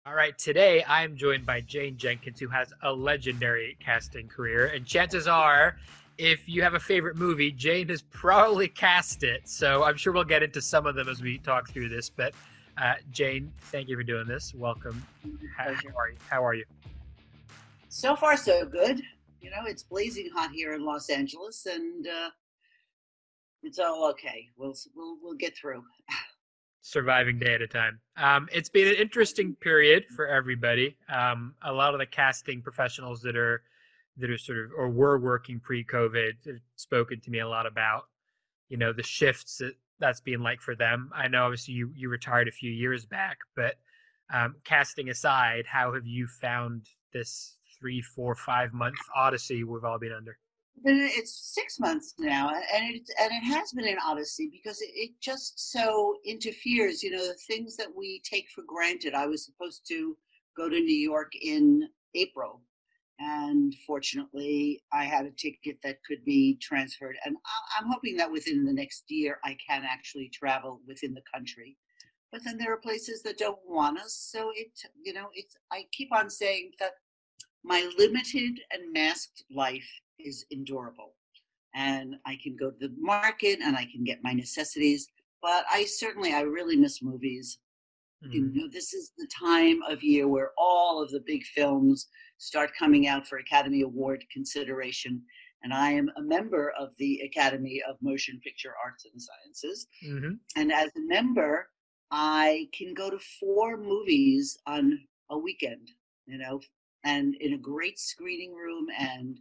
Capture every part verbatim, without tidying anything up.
All right, today I am joined by Jane Jenkins, who has a legendary casting career. And chances are, if you have a favorite movie, Jane has probably cast it. So I'm sure we'll get into some of them as we talk through this. But uh, Jane, thank you for doing this. Welcome. How, Pleasure. how are you? How are you? So far, so good. You know, it's blazing hot here in Los Angeles, and uh, it's all okay. We'll we'll we'll get through. Surviving day at a time. Um, it's been an interesting period for everybody. Um, a lot of the casting professionals that are that are sort of or were working pre-COVID have spoken to me a lot about you know the shifts that that's being like for them. I know obviously you you retired a few years back, but um, casting aside, how have you found this three, four, five month odyssey we've all been under? It's six months now, and it and it has been an odyssey because it, it just so interferes. You know, the things that we take for granted. I was supposed to go to New York in April, and fortunately, I had a ticket that could be transferred. And I- I'm hoping that within the next year, I can actually travel within the country. But then there are places that don't want us, so it you know it's. I keep on saying that my limited and masked life is endurable. And I can go to the market and I can get my necessities. But I certainly, I really miss movies. You Mm, know, this is the time of year where all of the big films start coming out for Academy Award consideration. And I am a member of the Academy of Motion Picture Arts and Sciences. mm-hmm. And as a member, I can go to four movies on a weekend, you know, and in a great screening room. And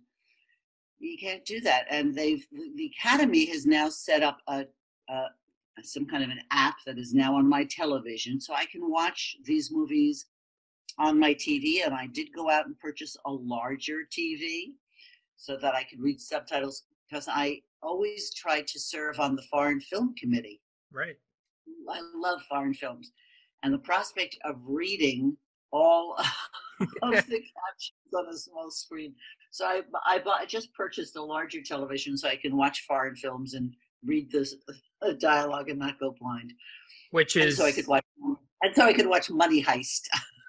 you can't do that. And they've, the Academy has now set up a, a some kind of an app that is now on my television. So I can watch these movies on my T V. And I did go out and purchase a larger T V so that I could read subtitles because I always try to serve on the Foreign Film Committee. Right. I love foreign films, and the prospect of reading all of the captions on a small screen. So I, I, bought, I just purchased a larger television so I can watch foreign films and read this uh, dialogue and not go blind. Which And so I could is watch, and so I could watch Money Heist.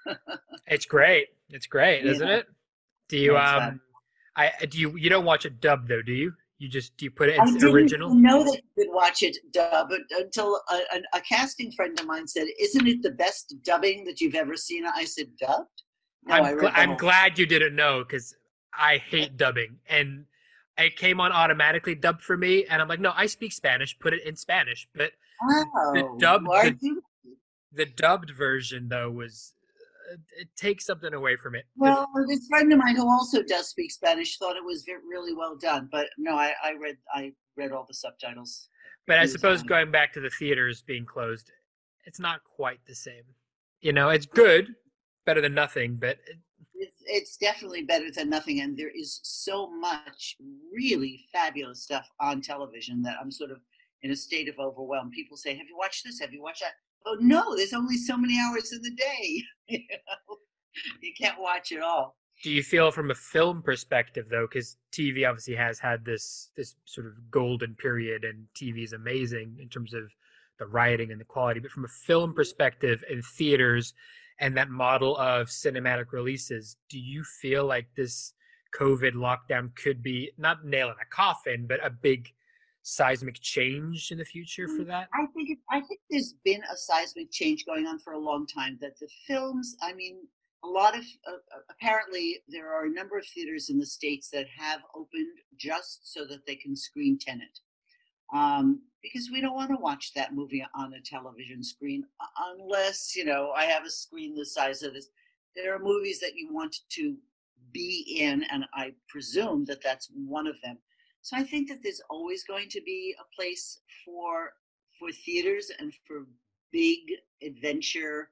it's great. It's great, You isn't know, it? Do yeah, you it's fun. um I do you you don't watch it dubbed though, do you? You just do you put it I in didn't original? know that you could watch it dubbed until a, a, a casting friend of mine said, "Isn't it the best dubbing that you've ever seen?" I said, "Dubbed? No, I'm I gl- read the I'm whole." glad you didn't know because I hate dubbing and it came on automatically dubbed for me and I'm like, no, I speak Spanish, put it in Spanish. But the Oh, dubbed are the you? the dubbed version though was uh, it takes something away from it. The Well, this friend of mine who also does speak Spanish thought it was ve- really well done, but no, I, I read I read all the subtitles. but I He was suppose fine. going back to the theaters being closed, it's not quite the same. You know, it's good, better than nothing, but it, It's, it's definitely better than nothing, and there is so much really fabulous stuff on television that I'm sort of in a state of overwhelm. People say, "Have you watched this? Have you watched that?" Oh no, there's only so many hours in the day. You know? You can't watch it all. do you feel from a film perspective though, because T V obviously has had this this sort of golden period, and T V is amazing in terms of the writing and the quality. But from a film perspective in theaters and that model of cinematic releases, do you feel like this COVID lockdown could be not nail in a coffin, but a big seismic change in the future for that? I think it, I think there's been a seismic change going on for a long time. That the films, I mean, a lot of uh, uh, apparently there are a number of theaters in the states that have opened just so that they can screen Tenet, um, because we don't want to watch that movie on a television screen unless you know I have a screen the size of this. There are movies that you want to be in, and I presume that that's one of them. So I think that there's always going to be a place for for theaters and for big adventure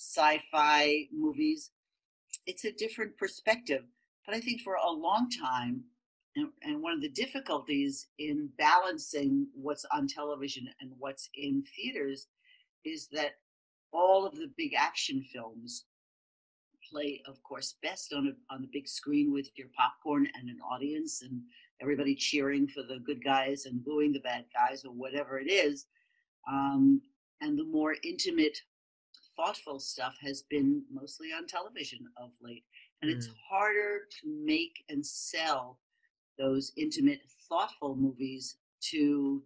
sci-fi movies. It's a different perspective. But I think for a long time, and, and one of the difficulties in balancing what's on television and what's in theaters is that all of the big action films play, of course, best on a on the big screen with your popcorn and an audience and everybody cheering for the good guys and booing the bad guys or whatever it is. Um, and the more intimate thoughtful stuff has been mostly on television of late. And it's Mm. harder to make and sell those intimate, thoughtful movies to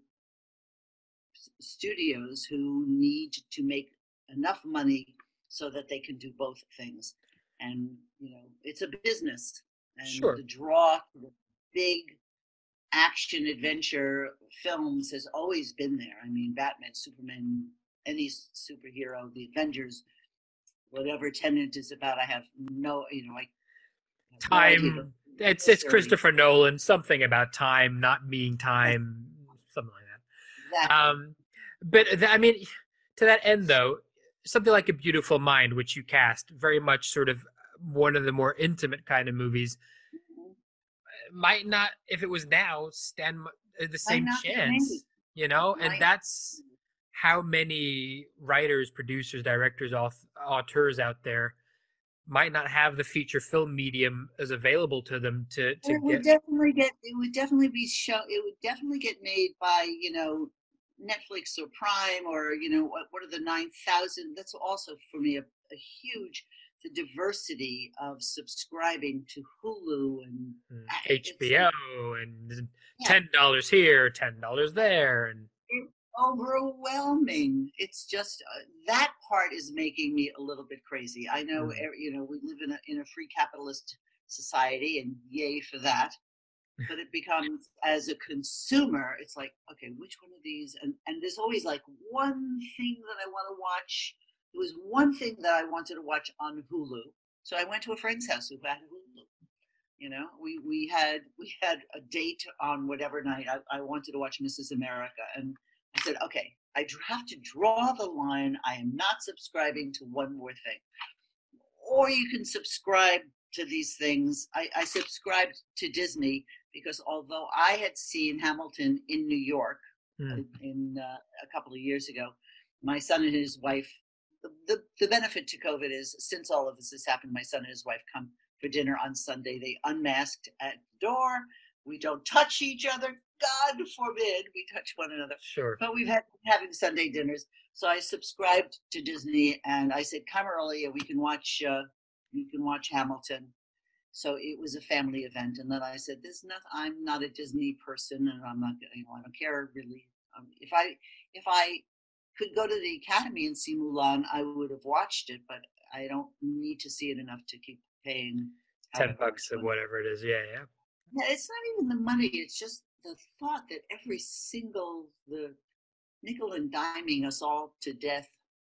s- studios who need to make enough money so that they can do both things. And, you know, it's a business. And Sure. the draw to the big action adventure films has always been there. I mean, Batman, Superman, any superhero, the Avengers, whatever Tenant is about, I have no, you know, I have no idea the Time. It's it's history. Christopher Nolan. Something about time not being time. Something like that. Exactly. Um, but th- I mean, to that end, though, something like A Beautiful Mind, which you cast, very much sort of one of the more intimate kind of movies, Mhm. might not, if it was now, stand mu- the Might same not be made. chance, you know? And Might. that's how many writers, producers, directors, auth- auteurs out there might not have the feature film medium as available to them to to It would get. definitely get. It would definitely be show. It would definitely get made by, you know, Netflix or Prime, or, you know, what what are the nine thousand? That's also for me a, a huge, the diversity of subscribing to Hulu, and mm, I- it's H B O and yeah, ten dollars here, ten dollars there, and it's overwhelming. It's just uh, that part is making me a little bit crazy. I know, mm, er, you know, we live in a in a free capitalist society, and yay for that. But it becomes, as a consumer, it's like, okay, which one of these? And and there's always like one thing that I want to watch. There was one thing that I wanted to watch on Hulu, so I went to a friend's house who had Hulu. You know, we we had we had a date on whatever night I, I wanted to watch Missus America, and I said, okay, I have to draw the line. I am not subscribing to one more thing. Or you can subscribe to these things. I, I subscribed to Disney because although I had seen Hamilton in New York mm, uh, in uh, a couple of years ago, my son and his wife. The, the, the benefit to COVID is, since all of this has happened, my son and his wife come for dinner on Sunday. They unmasked at the door. We don't touch each other. God forbid we touch one another. sure. But we've had having Sunday dinners. So I subscribed to Disney, and I said, "Come early, and we can watch. Uh, you can watch Hamilton." So it was a family event, and then I said, "There's not. I'm not a Disney person, and I'm not. You know, I don't care really. Um, if I if I could go to the Academy and see Mulan, I would have watched it, but I don't need to see it enough to keep paying ten however much bucks or money." whatever it is. Yeah, yeah. Yeah, it's not even the money; it's just the thought that every single the nickel and diming us all to death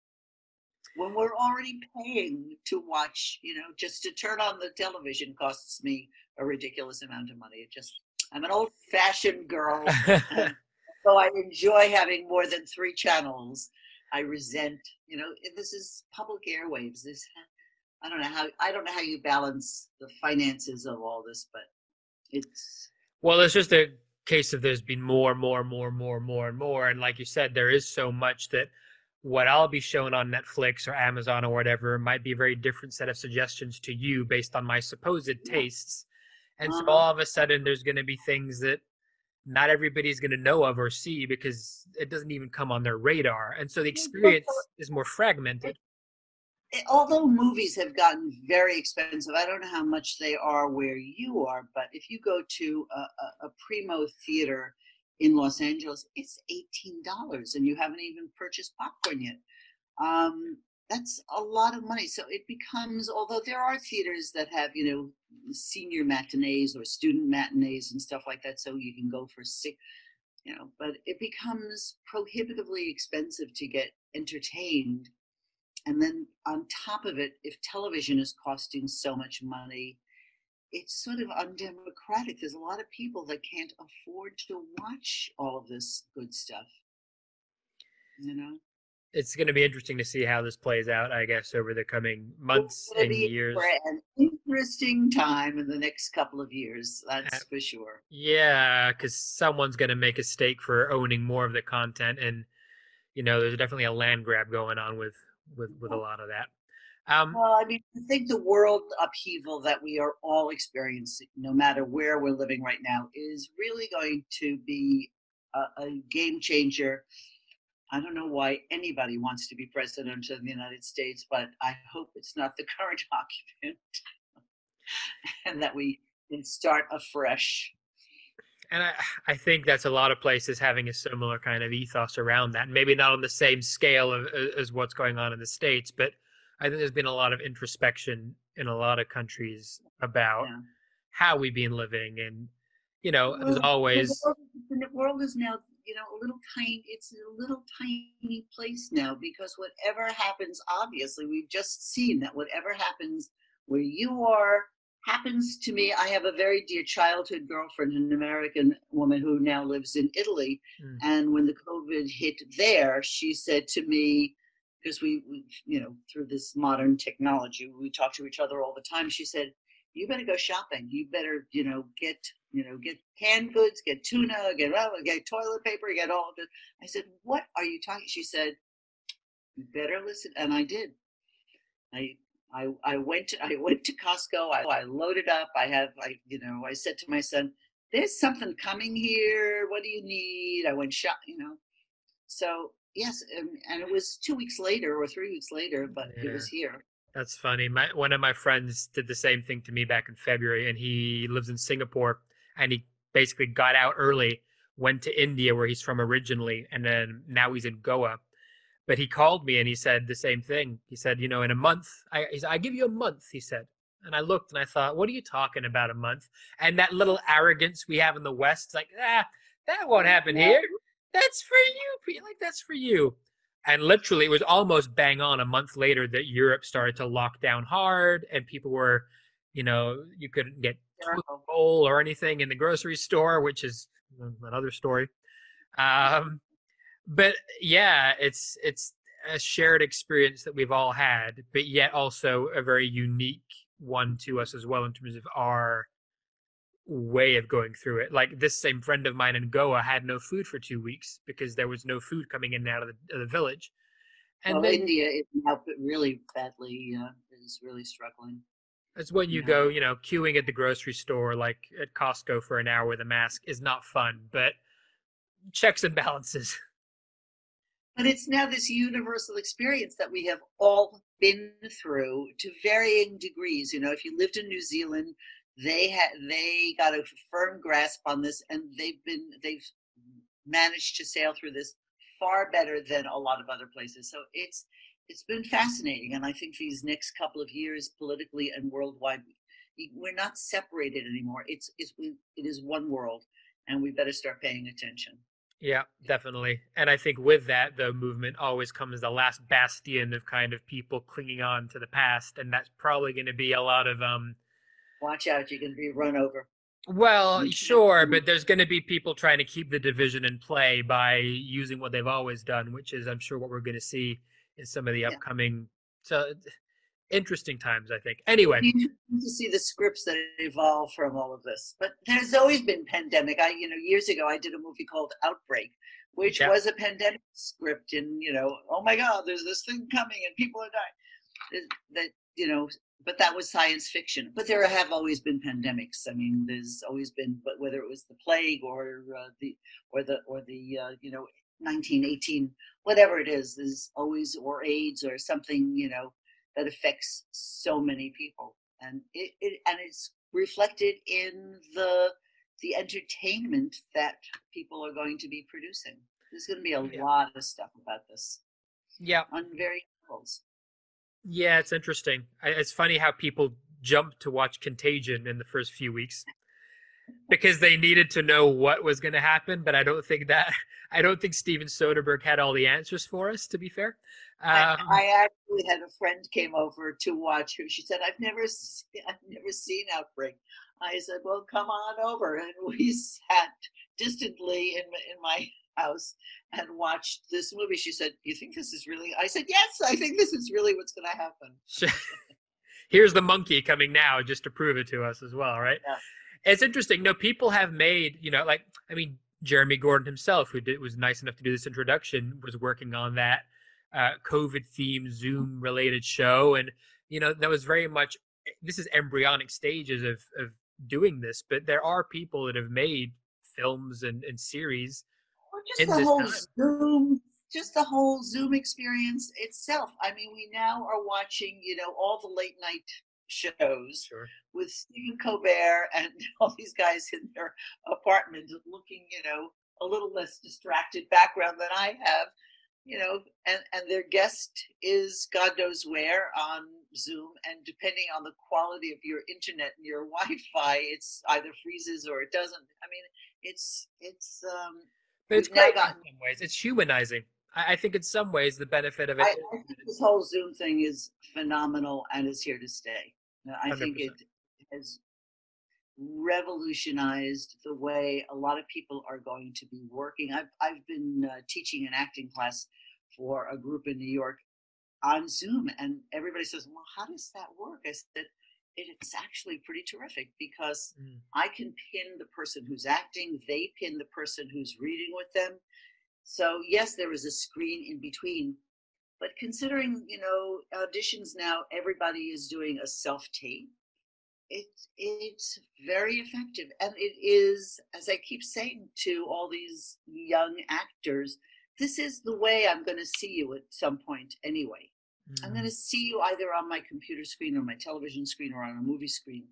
when we're already paying to watch, you know, just to turn on the television costs me a ridiculous amount of money. It just, I'm an old fashioned girl. And so I enjoy having more than three channels. I resent, you know, this is public airwaves. This, I don't know how, I don't know how you balance the finances of all this, but it's, Well, it's just a case of there's been more, more, more, more, more, and more. And like you said, there is so much that what I'll be shown on Netflix or Amazon or whatever might be a very different set of suggestions to you based on my supposed yeah, tastes. And so uh-huh. all of a sudden, there's going to be things that not everybody's going to know of or see because it doesn't even come on their radar. And so the experience is more fragmented. Although movies have gotten very expensive, I don't know how much they are where you are, but if you go to a, a, a Primo theater in Los Angeles, it's eighteen dollars and you haven't even purchased popcorn yet. Um, that's a lot of money. So it becomes, although there are theaters that have, you know, senior matinees or student matinees and stuff like that, so you can go for six, you know, but it becomes prohibitively expensive to get entertained. And then on top of it, if television is costing so much money, it's sort of undemocratic. There's a lot of people that can't afford to watch all of this good stuff, you know? It's going to be interesting to see how this plays out, I guess, over the coming It's months going to and be for years. an interesting time in the next couple of years, Uh, that's for sure. yeah, because someone's going to make a stake for owning more of the content, and you know, there's definitely a land grab going on with with with a lot of that. Um, Well, I mean, I think the world upheaval that we are all experiencing, no matter where we're living right now, is really going to be a, a game changer I don't know why anybody wants to be president of the United States, but I hope it's not the current occupant and that we can start afresh. And I, I think that's a lot of places having a similar kind of ethos around that. Maybe not on the same scale of, as what's going on in the States, but I think there's been a lot of introspection in a lot of countries about Yeah. how we've been living. And, you know, Well, as the always, world, the world is now, you know, a little tiny, it's a little tiny place now because whatever happens, obviously, we've just seen that whatever happens where you are happens to me. I have a very dear childhood girlfriend, an American woman who now lives in Italy. mm, And when the COVID hit there, she said to me, because we, we, you know, through this modern technology, we talk to each other all the time. She said, you better go shopping. You better, you know, get, you know, get canned goods, get tuna, get, get toilet paper, get all of it. I said, what are you talking? She said, you better listen. And I did. I, I, I went to, I went to Costco. I, I loaded up. I have, I, you know, I said to my son, there's something coming here. What do you need? I went shop, you know. So yes. And, and it was two weeks later or three weeks later, but yeah, it was here. that's funny. My one of my friends did the same thing to me back in February, and he lives in Singapore, and he basically got out early, went to India where he's from originally, and then now he's in Goa. But he called me and he said the same thing. He said, you know, in a month, I, he said, I give you a month, he said. And I looked and I thought, what are you talking about, a month? And that little arrogance we have in the West, like, ah, that won't happen here. That's for you. Like, that's for you. And literally, it was almost bang on a month later that Europe started to lock down hard and people were, you know, you couldn't get toilet roll or anything in the grocery store, which is another story. Um, but yeah, it's it's a shared experience that we've all had, but yet also a very unique one to us as well in terms of our way of going through it. Like this same friend of mine in Goa had no food for two weeks because there was no food coming in and out of the, of the village. And well, then India is now really badly uh, is really struggling. that's when you Yeah. go, you know, queuing at the grocery store, like at Costco for an hour with a mask is not fun, but checks and balances. But it's now this universal experience that we have all been through to varying degrees. You know, if you lived in New Zealand, they had they got a firm grasp on this, and they've been they've managed to sail through this far better than a lot of other places. So it's it's been fascinating, and I think these next couple of years, politically and worldwide, we're not separated anymore. It's it's it is one world, and we better start paying attention. Yeah, definitely. And I think with that, the movement always comes the last bastion of kind of people clinging on to the past. And that's probably going to be a lot of, um, Watch out, you're going to be run over. well, sure, but there's going to be people trying to keep the division in play by using what they've always done, which is, I'm sure, what we're going to see in some of the upcoming. So interesting times, I think. Anyway. You need to see the scripts that evolve from all of this. But there's always been pandemic. I, you know, years ago I did a movie called Outbreak, which yeah. was a pandemic script. And, you know, oh my God, there's this thing coming and people are dying. That, you know, but that was science fiction. But there have always been pandemics. I mean, there's always been, but whether it was the plague or uh, the, or the, or the, uh, you know, nineteen eighteen, whatever it is, there's always, or AIDS or something, you know, that affects so many people, and it, it and it's reflected in the the entertainment that people are going to be producing. There's going to be a yeah. lot of stuff about this. Yeah, on various levels. Yeah, it's interesting. It's funny how people jumped to watch Contagion in the first few weeks because they needed to know what was going to happen. But I don't think that I don't think Steven Soderbergh had all the answers for us. To be fair. Um, I, I actually had a friend came over to watch who she said, I've never seen, I've never seen Outbreak. I said, well, come on over. And we sat distantly in, in my house and watched this movie. She said, you think this is really, I said, yes, I think this is really what's going to happen. Here's the monkey coming now just to prove it to us as well, right? Yeah. It's interesting. No, people have made, you know, like, I mean, Jeremy Gordon himself, who did, was nice enough to do this introduction, was working on that Uh, COVID-themed Zoom-related show, and you know that was very much. This is embryonic stages of of doing this, but there are people that have made films and, and series. Or just in the this whole time. Zoom just the whole Zoom experience itself. I mean, we now are watching, you know, all the late night shows Sure. with Stephen Colbert and all these guys in their apartment looking, you know, a little less distracted background than I have, you know, and, and their guest is God knows where on Zoom. And depending on the quality of your internet and your Wi-Fi, it's either freezes or it doesn't. I mean, it's, it's, um, But it's we've now great in gotten, some ways. It's humanizing. I, I think in some ways the benefit of it I, is I think this whole Zoom thing is phenomenal and is here to stay. I think it one hundred percent. has revolutionized the way a lot of people are going to be working. I've I've been uh, teaching an acting class for a group in New York on Zoom, and everybody says, "Well, how does that work?" I said, "It's actually pretty terrific because Mm. I can pin the person who's acting, they pin the person who's reading with them. So yes, there is a screen in between." But considering, you know, auditions now, everybody is doing a self-tape. It's it's very effective, and it is, as I keep saying to all these young actors, this is the way I'm going to see you at some point anyway. I'm going Mm. to see you either on my computer screen or my television screen or on a movie screen.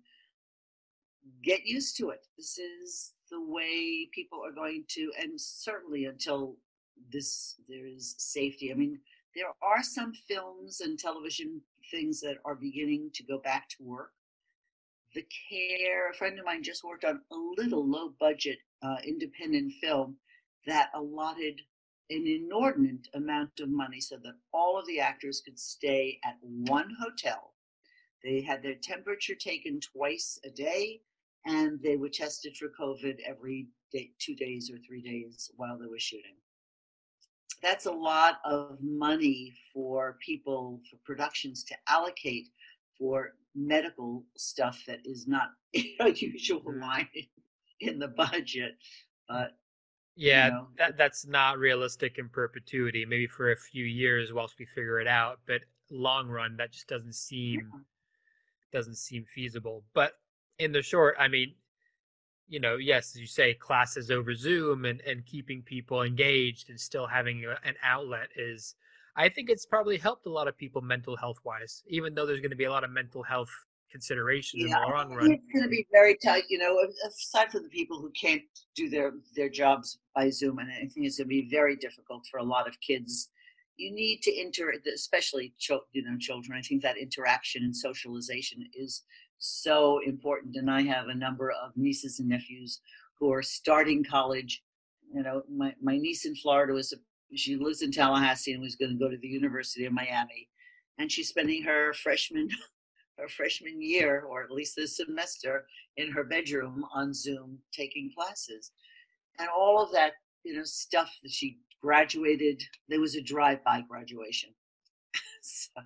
Get used to it. This is the way people are going to, and certainly until this there is safety. I mean, there are some films and television things that are beginning to go back to work. The Care, a friend of mine just worked on a little low budget uh, independent film that allotted an inordinate amount of money so that all of the actors could stay at one hotel. They had their temperature taken twice a day, and they were tested for COVID every day, two days or three days while they were shooting. That's a lot of money for people, for productions to allocate for medical stuff that is not a usual Mm. line in the budget. But, Yeah, you know, that that's not realistic in perpetuity. Maybe for a few years whilst we figure it out, but long run that just doesn't seem yeah. doesn't seem feasible. But in the short, I mean, you know, yes, as you say, classes over Zoom and, and keeping people engaged and still having a, an outlet is, I think it's probably helped a lot of people mental health wise, even though there's going to be a lot of mental health considerations in Yeah, the I long run. think it's going to be very tight. You know, aside from the people who can't do their their jobs by Zoom, and I think it's going to be very difficult for a lot of kids. You need to inter, especially chil- you know children. I think that interaction and socialization is so important. And I have a number of nieces and nephews who are starting college. You know, my my niece in Florida was a, she lives in Tallahassee and was going to go to the University of Miami, and she's spending her freshman her freshman year, or at least this semester, in her bedroom on Zoom taking classes. And all of that, you know, stuff that she graduated, there was a drive-by graduation. So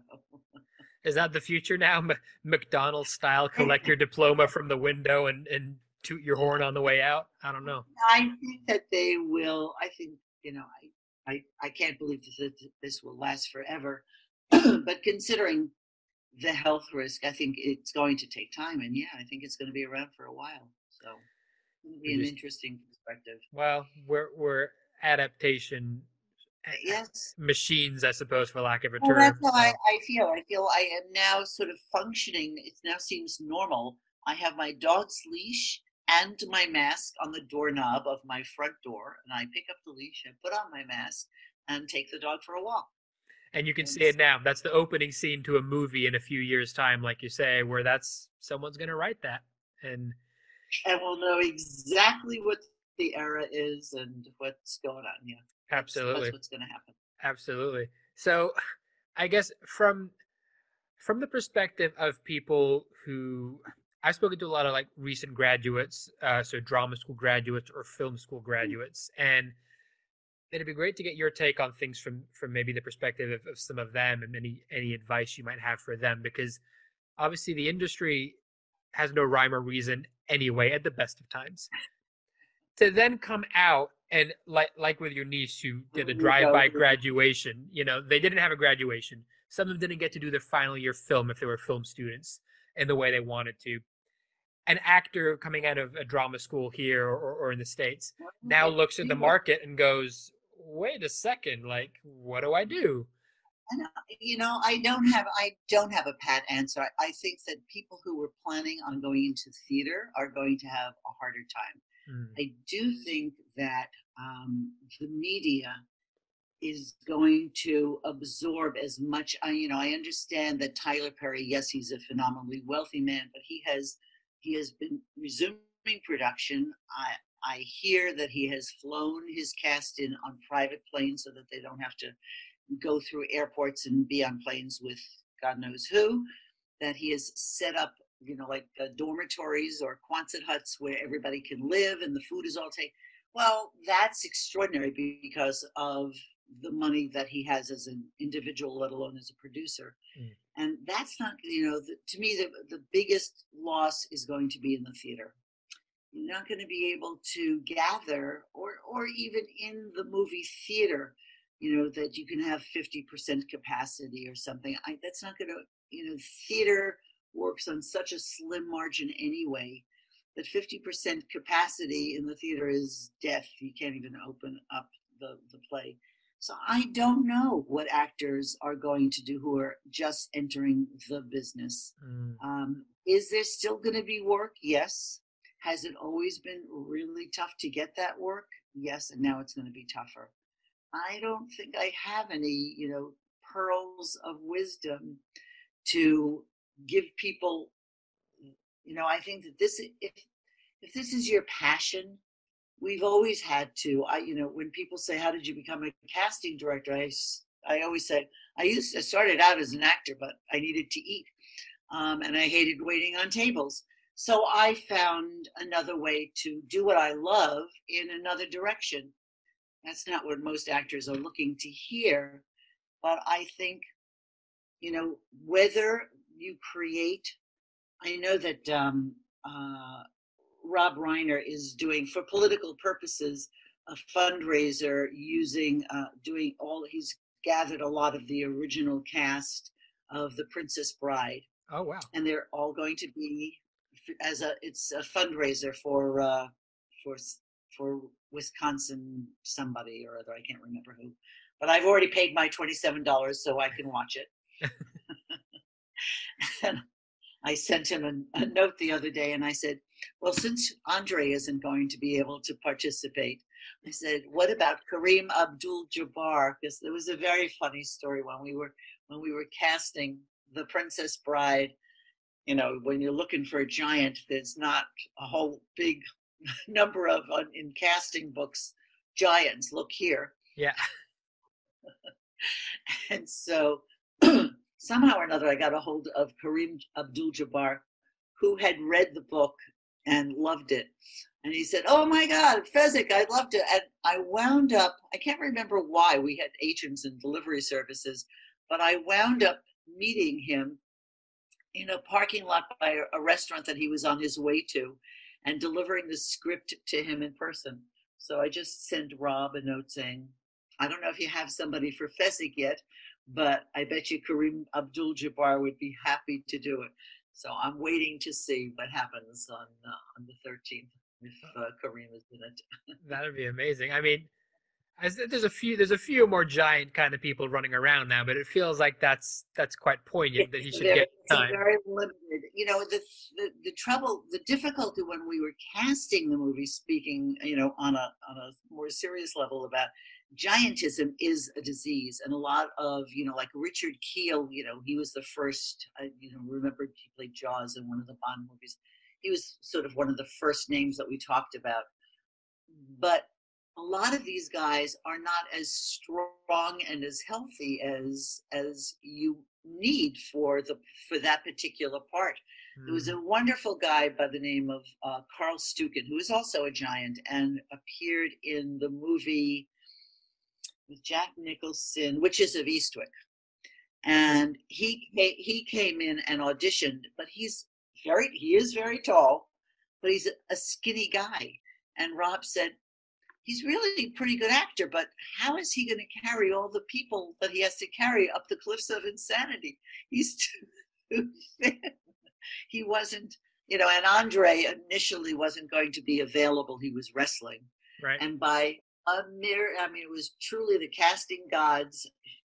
Is that the future now? M- McDonald's style, collect your diploma from the window and, and toot your horn on the way out? I don't know. I think that they will, I think, you know, I, I, I can't believe that this will last forever. But considering the health risk, I think it's going to take time. And yeah, I think it's going to be around for a while. So it'll be We an just, interesting perspective. well, we're, we're adaptation Yes. machines, I suppose, for lack of a Well, that's term. how I, So, I feel. I feel I am now sort of functioning. It now seems normal. I have my dog's leash and my mask on the doorknob of my front door, and I pick up the leash and put on my mask and take the dog for a walk. and you can And see it now. That's the opening scene to a movie in a few years' time, like you say, where that's someone's going to write that. And and we'll know exactly what the era is and what's going on. Yeah, that's, absolutely, that's what's going to happen. absolutely. So, I guess from from the perspective of people who I've spoken to a lot of like recent graduates, uh, so drama school graduates or film school graduates, and it'd be great to get your take on things from from maybe the perspective of, of some of them and any any advice you might have for them, because obviously the industry has no rhyme or reason anyway at the best of times. To then come out and like like with your niece who did a drive-by graduation, you know, they didn't have a graduation. Some of them didn't get to do their final year film if they were film students in the way they wanted to. An actor coming out of a drama school here or, or in the States now looks at the market and goes, wait a second, like, what do I do? And uh, you know, I don't have I don't have a pat answer. I, I think that people who were planning on going into theater are going to have a harder time. Mm, I do think that um, the media is going to absorb as much. I, you know, I understand that Tyler Perry, yes, he's a phenomenally wealthy man, but he has he has been resuming production. I I hear that he has flown his cast in on private planes so that they don't have to go through airports and be on planes with God knows who. That he has set up, you know, like uh, dormitories or Quonset huts where everybody can live and the food is all taken. Well, that's extraordinary because of the money that he has as an individual, let alone as a producer. mm, And that's not, you know, the, to me, the, the biggest loss is going to be in the theater. You're not going to be able to gather, or, or even in the movie theater, you know, that you can have fifty percent capacity or something. I, that's not going to, you know, theater works on such a slim margin anyway that fifty percent capacity in the theater is death. You can't even open up the, the play. So I don't know what actors are going to do who are just entering the business. mm. Um, is there still going to be work? Yes. Has it always been really tough to get that work? Yes, and now it's going to be tougher. I don't think I have any, you know, pearls of wisdom to give people. You know, I think that this, if if this is your passion, we've always had to. I, you know, when people say, "How did you become a casting director?" I, I always say, I used to, I started out as an actor, but I needed to eat, um, and I hated waiting on tables. So I found another way to do what I love in another direction. That's not what most actors are looking to hear, but I think, you know, whether you create, I know that um, uh, Rob Reiner is doing, for political purposes, a fundraiser using, uh, doing all, he's gathered a lot of the original cast of The Princess Bride. Oh, wow. And they're all going to be, as a, it's a fundraiser for, uh, for, for Wisconsin somebody or other, I can't remember who. But I've already paid my twenty-seven dollars so I can watch it. And I sent him a, a note the other day and I said, well, since Andre isn't going to be able to participate, I said, what about Kareem Abdul-Jabbar? Because there was a very funny story when we were when we were casting The Princess Bride. You know, when you're looking for a giant, there's not a whole big number of, uh, in casting books, giants. Look here. Yeah. And so somehow or another, I got a hold of Kareem Abdul-Jabbar, who had read the book and loved it. And he said, oh my God, Fezzik, I loved it. And I wound up, I can't remember why, we had agents and delivery services, but I wound up meeting him in a parking lot by a restaurant that he was on his way to and delivering the script to him in person. So I just sent Rob a note saying, I don't know if you have somebody for Fezzik yet, but I bet you Kareem Abdul-Jabbar would be happy to do it. So I'm waiting to see what happens on uh, on the thirteenth if uh, Kareem is in it. That'd be amazing. I mean, I, there's a few there's a few more giant kind of people running around now, but it feels like that's that's quite poignant that he should very, get time. It's very limited. You know, the, the the trouble, the difficulty when we were casting the movie, speaking, you know, on a on a more serious level about giantism is a disease, and a lot of, you know, like Richard Kiel, you know, he was the first. I, you know, remember he played Jaws in one of the Bond movies. He was sort of one of the first names that we talked about, but a lot of these guys are not as strong and as healthy as as you need for the for that particular part. Mm. There was a wonderful guy by the name of uh, Carl Stuken, who is also a giant and appeared in the movie with Jack Nicholson, Witches of Eastwick. And he he came in and auditioned, but he's very he is very tall, but he's a skinny guy. And Rob said, he's really a pretty good actor, but how is he going to carry all the people that he has to carry up the cliffs of insanity? He's too thin. He wasn't, you know, and Andre initially wasn't going to be available. He was wrestling. Right. And by a mir- I mean, it was truly the casting gods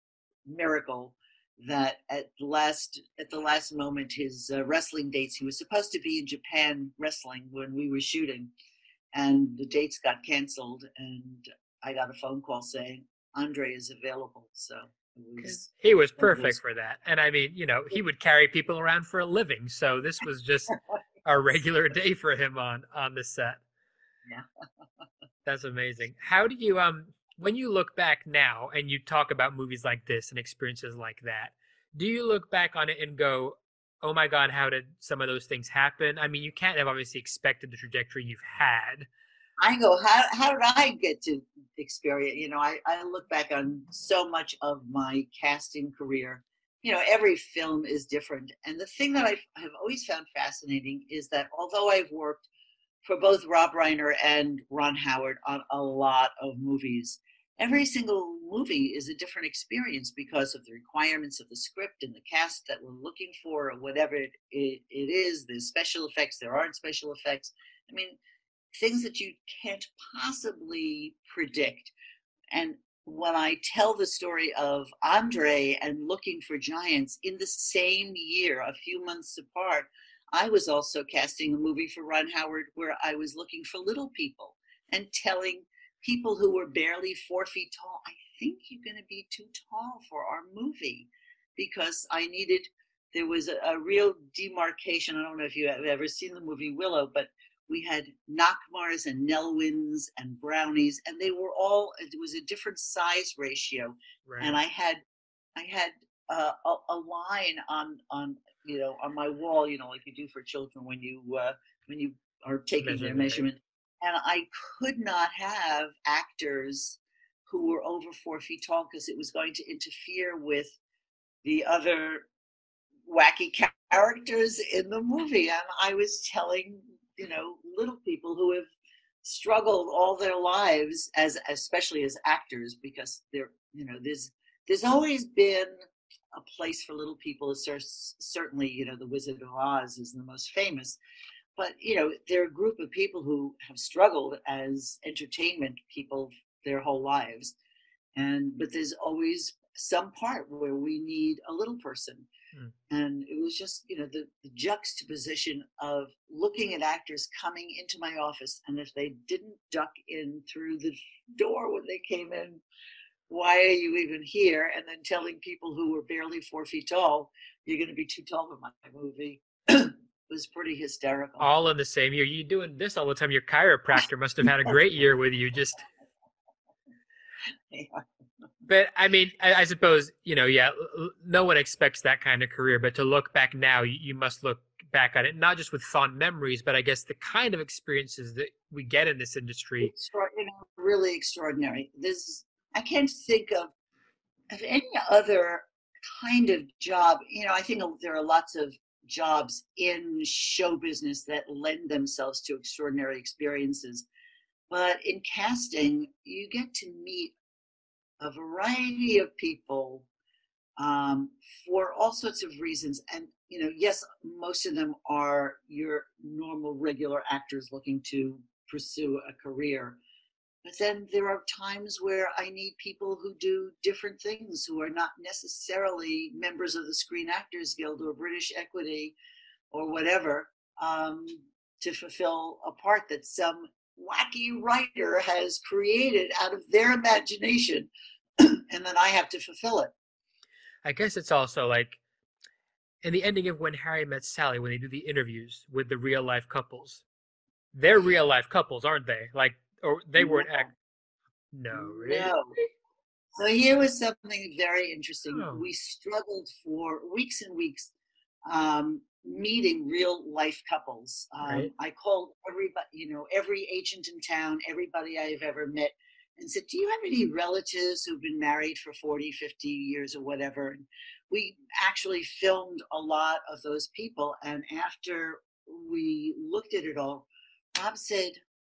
miracle that at the last at the last moment, his uh, wrestling dates. He was supposed to be in Japan wrestling when we were shooting, and the dates got canceled. And I got a phone call saying Andre is available. So it was. He was It perfect was for that. And I mean, you know, he would carry people around for a living. So this was just a regular day for him on on the set. yeah. That's amazing. How do you um when you look back now and you talk about movies like this and experiences like that, do you look back on it and go, "Oh my God, how did some of those things happen?" I mean, you can't have obviously expected the trajectory you've had. I go, how how did I get to experience? You know, I, I look back on so much of my casting career. You know, every film is different. And the thing that I have always found fascinating is that although I've worked for both Rob Reiner and Ron Howard on a lot of movies, every single movie is a different experience because of the requirements of the script and the cast that we're looking for, or whatever it, it, it is. There's special effects, there aren't special effects. I mean, things that you can't possibly predict. And when I tell the story of Andre and Looking for Giants in the same year, a few months apart, I was also casting a movie for Ron Howard where I was looking for little people and telling people who were barely four feet tall, I think you're going to be too tall for our movie, because I needed, there was a, a real demarcation. I don't know if you have ever seen the movie Willow, but we had Nockmars and Nelwyns and Brownies, and they were all, it was a different size ratio. Right. And I had, I had uh, a, a line on, on, you know, on my wall, you know, like you do for children when you, uh, when you are taking their measurement. And I could not have actors who were over four feet tall because it was going to interfere with the other wacky characters in the movie. And I was telling, you know, little people who have struggled all their lives as, especially as actors, because they're, you know, there's, there's always been a place for little people. Certainly, you know, The Wizard of Oz is the most famous, but, you know, they're a group of people who have struggled as entertainment people their whole lives. And, but there's always some part where we need a little person. Mm. And it was just, you know, the, the juxtaposition of looking at actors coming into my office, and if they didn't duck in through the door when they came in, why are you even here? And then telling people who were barely four feet tall, you're going to be too tall for my movie. Was pretty hysterical. All in the same year. You doing this all the time. Your chiropractor must have had a great year with you. Just, yeah. But I mean, I, I suppose, you know, yeah, no one expects that kind of career. But to look back now, you, you must look back at it not just with fond memories, but I guess the kind of experiences that we get in this industry. Extra, you know, really extraordinary. This I can't think of of any other kind of job. You know, I think there are lots of jobs in show business that lend themselves to extraordinary experiences. But in casting, you get to meet a variety of people um, for all sorts of reasons. And, you know, yes, most of them are your normal, regular actors looking to pursue a career. But then there are times where I need people who do different things, who are not necessarily members of the Screen Actors Guild or British Equity or whatever, um, to fulfill a part that some wacky writer has created out of their imagination, and then I have to fulfill it. I guess it's also like in the ending of When Harry Met Sally, when they do the interviews with the real life couples, they're real life couples, aren't they? Like, or they weren't no. act. No, really? No. So here was something very interesting. Oh. We struggled for weeks and weeks um, meeting real life couples. Um, Right. I called everybody, you know, every agent in town, everybody I've ever met, and said, do you have any relatives who've been married for forty, fifty years or whatever? And we actually filmed a lot of those people. And after we looked at it all, Bob said,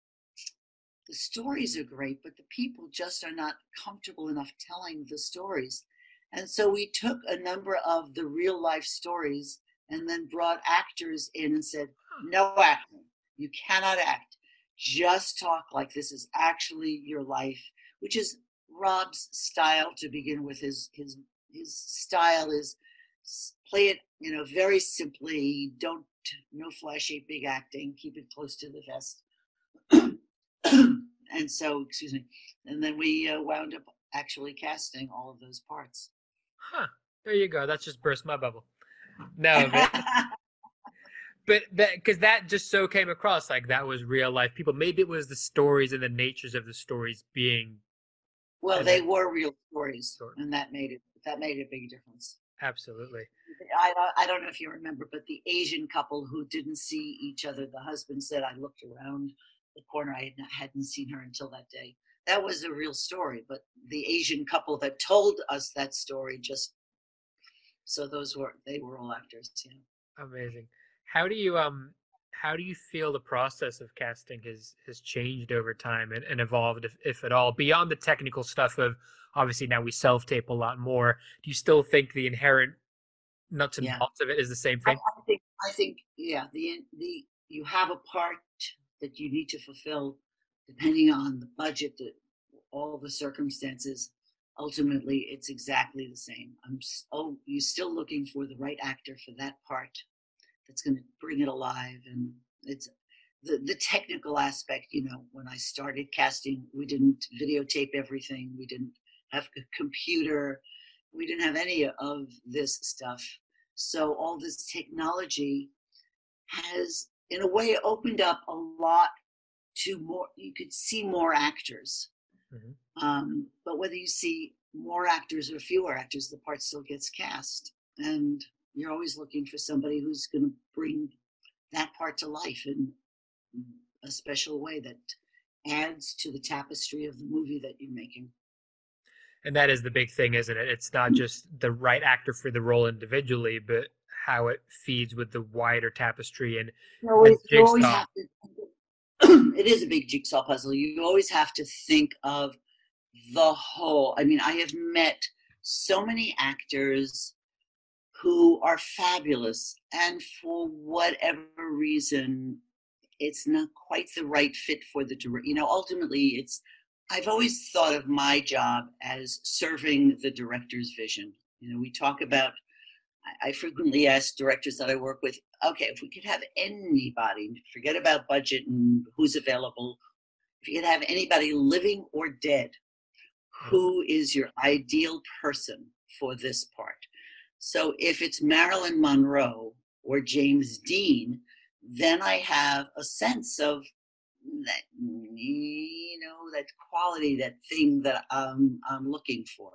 the stories are great, but the people just are not comfortable enough telling the stories. And so we took a number of the real life stories and then brought actors in and said, no acting. You cannot act. just talk like this is actually your life, which is Rob's style to begin with. His his his style is play it, you know, very simply. Don't no flashy big acting. Keep it close to the vest. And so, excuse me. And then we uh, wound up actually casting all of those parts. Huh. There you go. That's just burst my bubble. No, but, but that because that just so came across like that was real life people. Maybe it was the stories and the natures of the stories being. Well, they were real stories, story. and that made it that made a big difference. Absolutely. I I don't know if you remember, but the Asian couple who didn't see each other, the husband said, "I looked around the corner, I hadn't seen her until that day." That was a real story, but the Asian couple that told us that story just. So those were they were all actors. Yeah. Amazing. How do you um how do you feel the process of casting has has changed over time and, and evolved, if, if at all, beyond the technical stuff of obviously now we self tape a lot more? Do you still think the inherent nuts and yeah. bolts of it is the same thing? I, I think I think yeah the the you have a part that you need to fulfill depending on the budget, the, all the circumstances. Ultimately, it's exactly the same. I'm oh, you're still looking for the right actor for that part that's going to bring it alive. And it's the, the technical aspect. You know, when I started casting, we didn't videotape everything. We didn't have a computer. We didn't have any of this stuff. So all this technology has, in a way, opened up a lot to more. You could see more actors. Mm-hmm. Um, but whether you see more actors or fewer actors, the part still gets cast. And you're always looking for somebody who's going to bring that part to life in a special way that adds to the tapestry of the movie that you're making. And that is the big thing, isn't it? It's not just the right actor for the role individually, but how it feeds with the wider tapestry and you always, you always have to, it is a big jigsaw puzzle. You always have to think of the whole. I mean, I have met so many actors who are fabulous, and for whatever reason, it's not quite the right fit for the director. You know, ultimately, it's. I've always thought of my job as serving the director's vision. You know, we talk about. I frequently ask directors that I work with, okay, if we could have anybody, forget about budget and who's available, if you could have anybody living or dead, who is your ideal person for this part? So if it's Marilyn Monroe or James Dean, then I have a sense of that, you know, that quality, that thing that I'm, I'm looking for.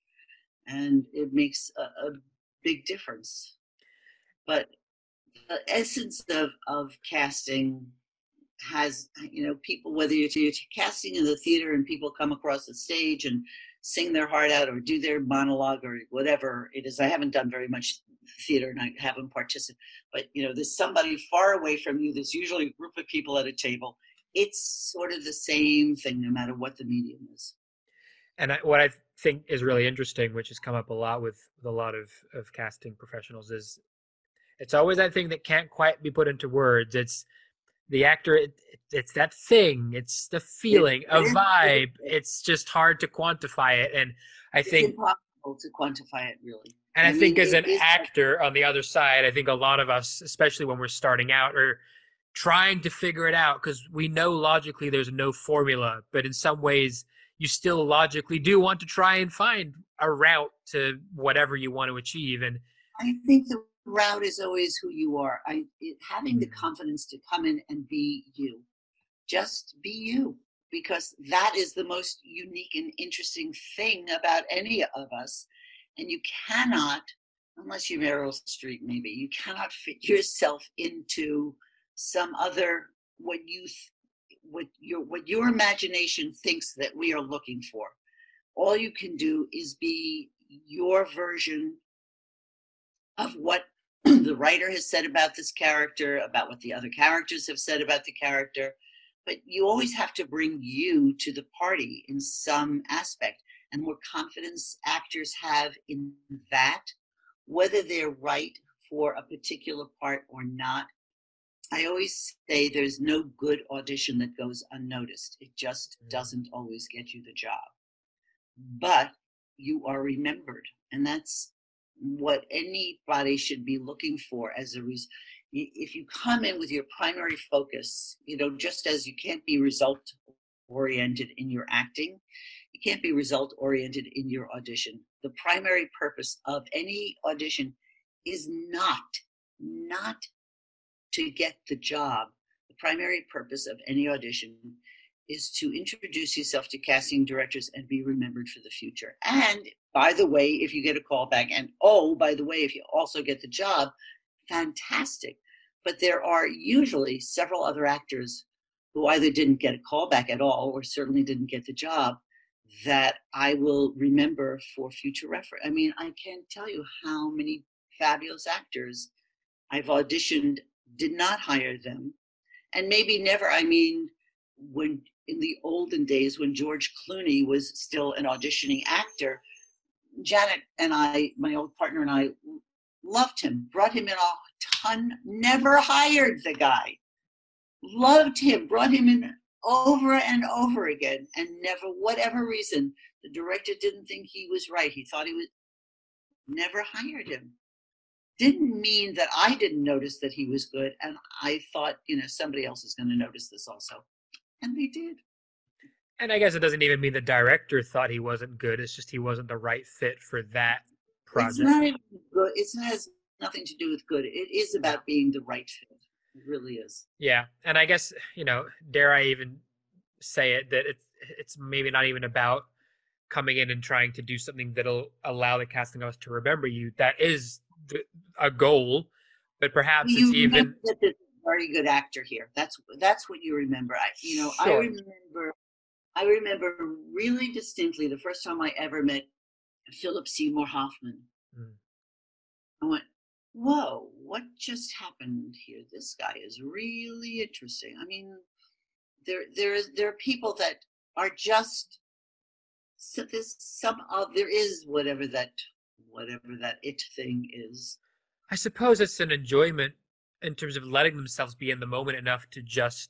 And it makes a, a big difference. But the essence of, of casting has, you know, people, whether you're, you're casting in the theater and people come across the stage and sing their heart out or do their monologue or whatever it is. I haven't done very much theater and I haven't participated, but, you know, there's somebody far away from you. There's usually a group of people at a table. It's sort of the same thing, no matter what the medium is. And I, what I think is really interesting, which has come up a lot with, with a lot of, of casting professionals, is it's always that thing that can't quite be put into words. It's the actor, it, it, it's that thing, it's the feeling, it, a it vibe. Is, it's just hard to quantify it. And I it's think... It's impossible to quantify it, really. And I, I mean, think as an is, actor on the other side, I think a lot of us, especially when we're starting out, are trying to figure it out because we know logically there's no formula, but in some ways you still logically do want to try and find a route to whatever you want to achieve. And I think the route is always who you are. I it, having the confidence to come in and be you, just be you, because that is the most unique and interesting thing about any of us. And you cannot, unless you're Meryl Streep, maybe you cannot fit yourself into some other what you. Th- what your what your imagination thinks that we are looking for. All you can do is be your version of what the writer has said about this character, about what the other characters have said about the character, but you always have to bring you to the party in some aspect. And more confidence actors have in that, whether they're right for a particular part or not, I always say there's no good audition that goes unnoticed. It just Mm. doesn't always get you the job. But you are remembered. And that's what anybody should be looking for as a reason. If you come in with your primary focus, you know, just as you can't be result oriented in your acting, you can't be result oriented in your audition. The primary purpose of any audition is not, not to get the job. The primary purpose of any audition is to introduce yourself to casting directors and be remembered for the future. And by the way, if you get a call back, and oh, by the way, if you also get the job, fantastic. But there are usually several other actors who either didn't get a call back at all or certainly didn't get the job that I will remember for future reference. I mean, I can't tell you how many fabulous actors I've auditioned, did not hire them, and maybe never. I mean, when in the olden days when George Clooney was still an auditioning actor, Janet and I, my old partner and I, loved him, brought him in a ton, never hired the guy, loved him, brought him in over and over again, and never, whatever reason, the director didn't think he was right. He thought he was, never hired him. Didn't mean that I didn't notice that he was good, and I thought, you know, somebody else is going to notice this also, and they did. And I guess it doesn't even mean the director thought he wasn't good. It's just he wasn't the right fit for that project. It's not even good. It has nothing to do with good. It is about being the right fit. It really is. Yeah, and I guess, you know, dare I even say it, that it's it's maybe not even about coming in and trying to do something that'll allow the casting office to remember you. That is a goal, but perhaps you it's even that there's a very good actor here. That's that's what you remember. I, you know, sure. I remember, I remember really distinctly the first time I ever met Philip Seymour Hoffman. Mm. I went, "Whoa, what just happened here? This guy is really interesting." I mean, there there there are people that are just so there's some of there is whatever that. whatever that it thing is. I suppose it's an enjoyment in terms of letting themselves be in the moment enough to just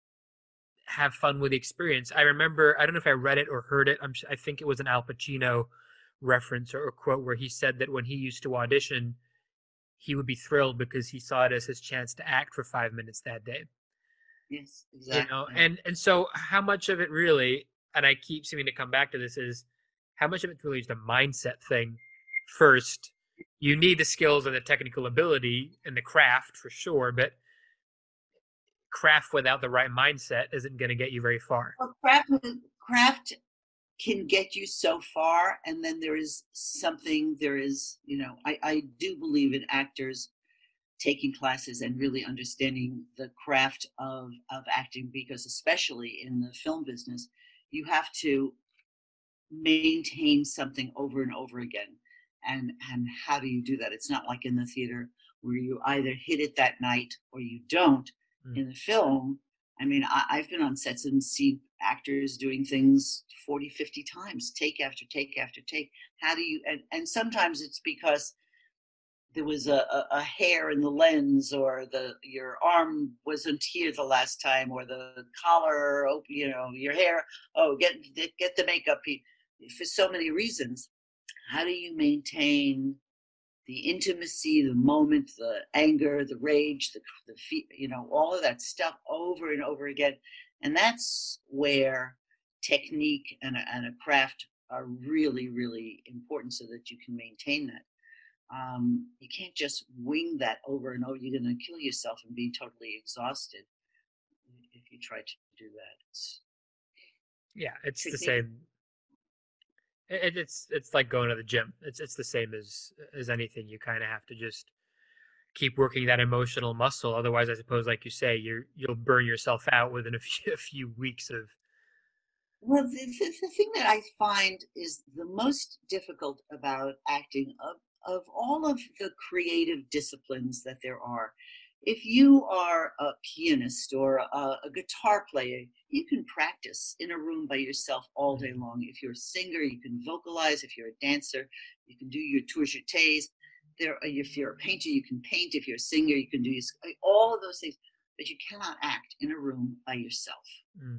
have fun with the experience. I remember, I don't know if I read it or heard it, I'm, I think it was an Al Pacino reference or, or quote where he said that when he used to audition, he would be thrilled because he saw it as his chance to act for five minutes that day. Yes, exactly. You know, and, and so how much of it really, and I keep seeming to come back to this, is how much of it really is a mindset thing. First, you need the skills and the technical ability and the craft for sure, but craft without the right mindset isn't going to get you very far. Well, craft, craft can get you so far, and then there is something, there is, you know, I, I do believe in actors taking classes and really understanding the craft of, of acting, because especially in the film business, you have to maintain something over and over again. And and how do you do that? It's not like in the theater where you either hit it that night or you don't. Mm. In the film, I mean, I, I've been on sets and seen actors doing things forty, fifty times, take after take after take. How do you, and, and sometimes it's because there was a, a, a hair in the lens, or the your arm wasn't here the last time, or the collar, you know, your hair, oh, get get the makeup, for so many reasons. How do you maintain the intimacy, the moment, the anger, the rage, the, the you know, all of that stuff over and over again? And that's where technique and a, and a craft are really, really important so that you can maintain that. Um, you can't just wing that over and over. You're going to kill yourself and be totally exhausted if you try to do that. It's, yeah, it's technique. The same. It, it's it's like going to the gym. It's it's the same as as anything. You kind of have to just keep working that emotional muscle. Otherwise, I suppose, like you say, you you'll burn yourself out within a few, a few weeks of. Well, the, the, the thing that I find is the most difficult about acting, of of all of the creative disciplines that there are, if you are a pianist or a, a guitar player, you can practice in a room by yourself all day long. If you're a singer, you can vocalize. If you're a dancer, you can do your tourgetés. There, if you're a painter, you can paint. If you're a singer, you can do your, all of those things. but you cannot act in a room by yourself. Mm.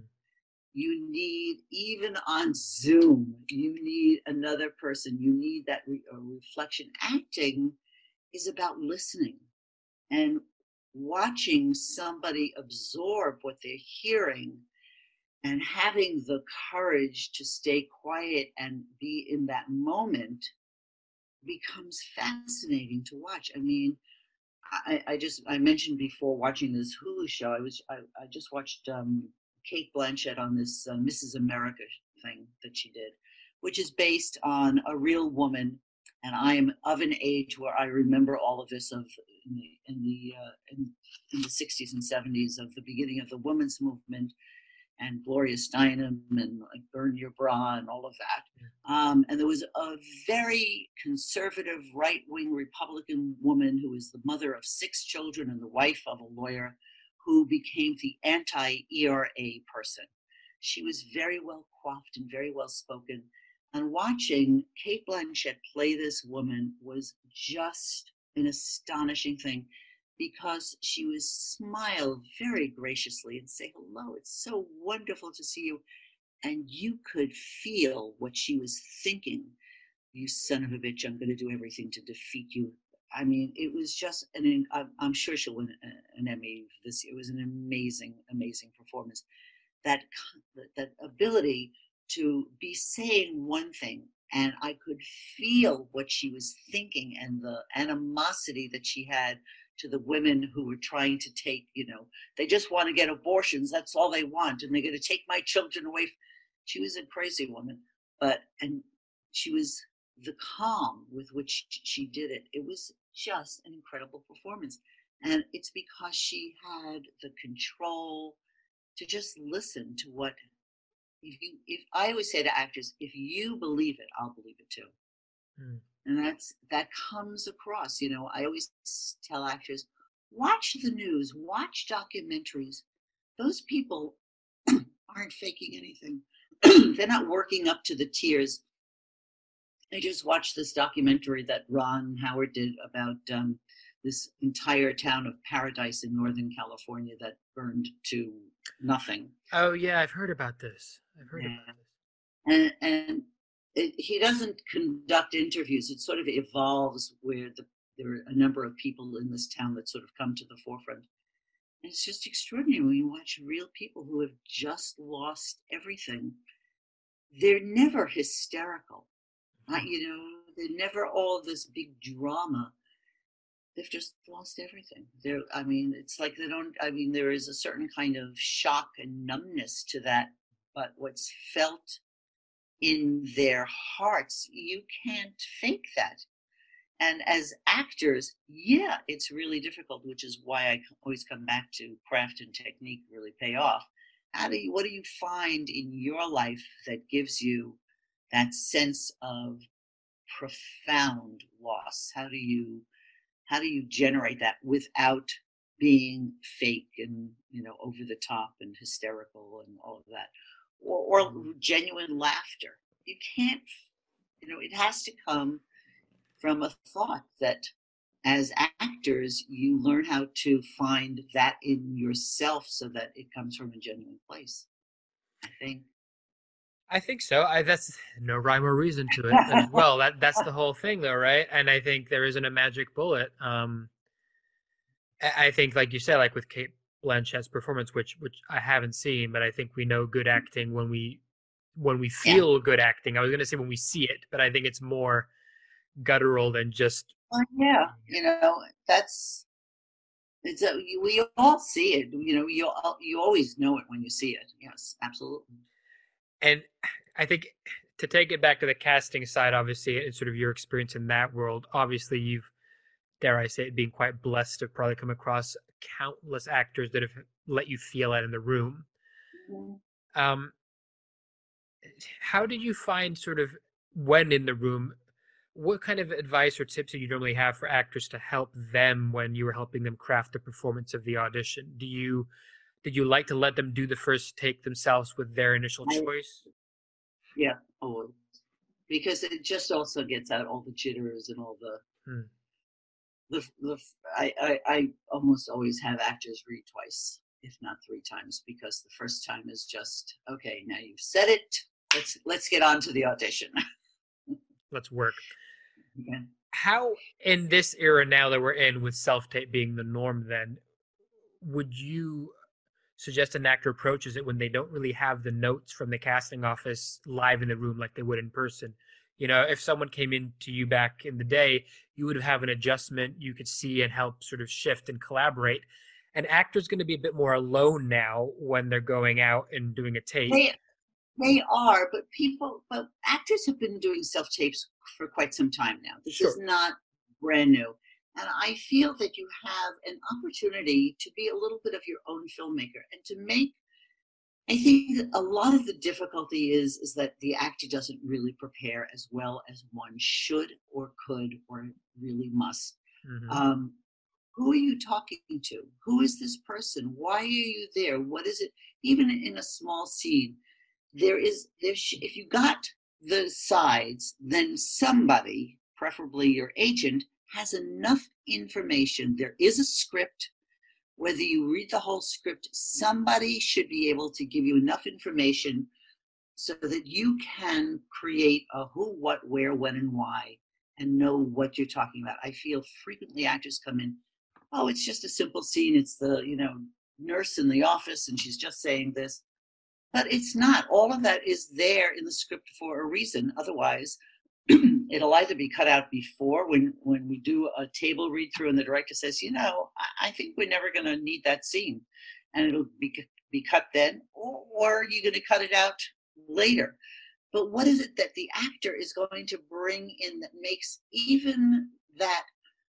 You need, even on Zoom, you need another person. You need that re- reflection. Acting is about listening and watching somebody absorb what they're hearing and having the courage to stay quiet and be in that moment becomes fascinating to watch. I mean, I, I just I mentioned before watching this Hulu show. I was I, I just watched um, Kate Blanchett on this uh, Missus America thing that she did, which is based on a real woman. And I am of an age where I remember all of this of in the in the uh, in, in the sixties and seventies of the beginning of the women's movement and Gloria Steinem and like Burn Your Bra and all of that. Um, and there was a very conservative right-wing Republican woman who was the mother of six children and the wife of a lawyer who became the anti-E R A person. She was very well coiffed and very well spoken. And watching Kate Blanchett play this woman was just an astonishing thing, because she would smile very graciously and say, hello, it's so wonderful to see you. And you could feel what she was thinking. You son of a bitch, I'm going to do everything to defeat you. I mean, it was just, an, I'm sure she'll win an Emmy this year. It was an amazing, amazing performance. That, that ability to be saying one thing, and I could feel what she was thinking and the animosity that she had to the women who were trying to take, you know, they just want to get abortions. That's all they want. And they're going to take my children away. She was a crazy woman, but, and she was the calm with which she did it. It was just an incredible performance. And it's because she had the control to just listen to what, if you, if I always say to actors, if you believe it, I'll believe it too. Mm. And that's, that comes across, you know, I always tell actors, watch the news, watch documentaries. Those people aren't faking anything. They're not working up to the tears. I just watched this documentary that Ron Howard did about um, this entire town of Paradise in Northern California that burned to nothing. Oh yeah, I've heard about this. I've heard yeah. about this. And, and it, he doesn't conduct interviews. It sort of evolves where the, there are a number of people in this town that sort of come to the forefront. And it's just extraordinary when you watch real people who have just lost everything. They're never hysterical. Uh, you know, they're never all this big drama. They've just lost everything. They're, I mean, it's like they don't, I mean, there is a certain kind of shock and numbness to that, but what's felt in their hearts, you can't fake that. And as actors, yeah, it's really difficult, which is why I always come back to craft and technique really pay off. How do you, what do you find in your life that gives you that sense of profound loss? How do you, how do you generate that without being fake and, you know, over the top and hysterical and all of that, or, or genuine laughter? You can't, you know, it has to come from a thought that as actors, you learn how to find that in yourself so that it comes from a genuine place, I think. I think so. I, that's no rhyme or reason to it as well. That that's the whole thing, though, right? And I think there isn't a magic bullet. Um, I think, like you said, like with Kate Blanchett's performance, which which I haven't seen, but I think we know good acting when we when we feel yeah. good acting. I was going to say when we see it, but I think it's more guttural than just. Well, yeah, you know, that's it's a, we all see it. You know, you you always know it when you see it. Yes, absolutely. And I think to take it back to the casting side, obviously, and sort of your experience in that world, obviously you've, dare I say it, being quite blessed to probably come across countless actors that have let you feel that in the room. Mm-hmm. Um, how did you find sort of when in the room, what kind of advice or tips do you normally have for actors to help them when you were helping them craft the performance of the audition? Do you Did you like to let them do the first take themselves with their initial choice? Yeah, always. Because it just also gets out all the jitters and all the, hmm. the, the I, I, I almost always have actors read twice, if not three times, because the first time is just, okay, now you've said it. Let's let's get on to the audition. Let's work. Yeah. How, in this era now that we're in with self-tape being the norm, then, would you suggest an actor approaches it when they don't really have the notes from the casting office live in the room like they would in person? You know, if someone came in to you back in the day, you would have an adjustment you could see and help sort of shift and collaborate. An actor's going to be a bit more alone now when they're going out and doing a tape. They, they are, but people, but actors have been doing self-tapes for quite some time now. This Sure. is not brand new. And I feel that you have an opportunity to be a little bit of your own filmmaker and to make, I think that a lot of the difficulty is, is that the actor doesn't really prepare as well as one should or could or really must. Mm-hmm. Um, who are you talking to? Who is this person? Why are you there? What is it? Even in a small scene, there is, there sh- if you got the sides, then somebody, preferably your agent, has enough information. There is a script. Whether you read the whole script, somebody should be able to give you enough information so that you can create a who, what, where, when, and why, and know what you're talking about. I feel frequently actors come in, oh, it's just a simple scene. It's the, you know, nurse in the office and she's just saying this. But it's not. All of that is there in the script for a reason. Otherwise, it'll either be cut out before when, when we do a table read through and the director says, you know, I, I think we're never going to need that scene. And it'll be, be cut then, or, or you're going to cut it out later. But what is it that the actor is going to bring in that makes even that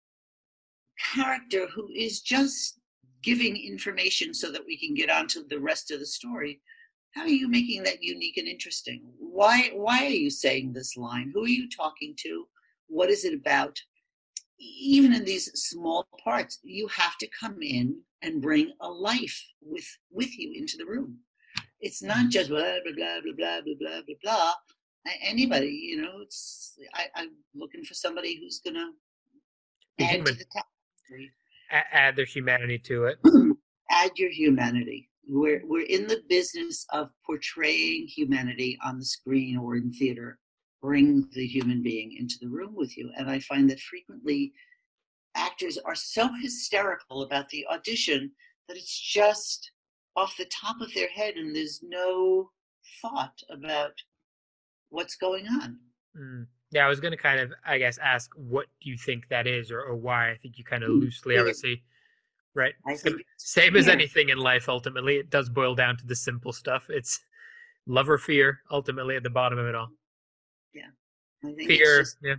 character who is just giving information so that we can get on to the rest of the story? How are you making that unique and interesting? Why why are you saying this line? Who are you talking to? What is it about? Even in these small parts, you have to come in and bring a life with with you into the room. It's not just blah, blah, blah, blah, blah, blah, blah, blah, blah. Anybody, you know, it's I, I'm looking for somebody who's going to add to the tapestry. Add their humanity to it. Add your humanity. We're, we're in the business of portraying humanity on the screen or in theater. Bring the human being into the room with you. And I find that frequently actors are so hysterical about the audition that it's just off the top of their head and there's no thought about what's going on. Mm. Yeah, I was going to kind of, I guess, ask what do you think that is or, or why. I think you kind of loosely, obviously. Right. I Same, think same as anything in life, ultimately. It does boil down to the simple stuff. It's love or fear, ultimately, at the bottom of it all. Yeah. I think fear, it's just... yeah.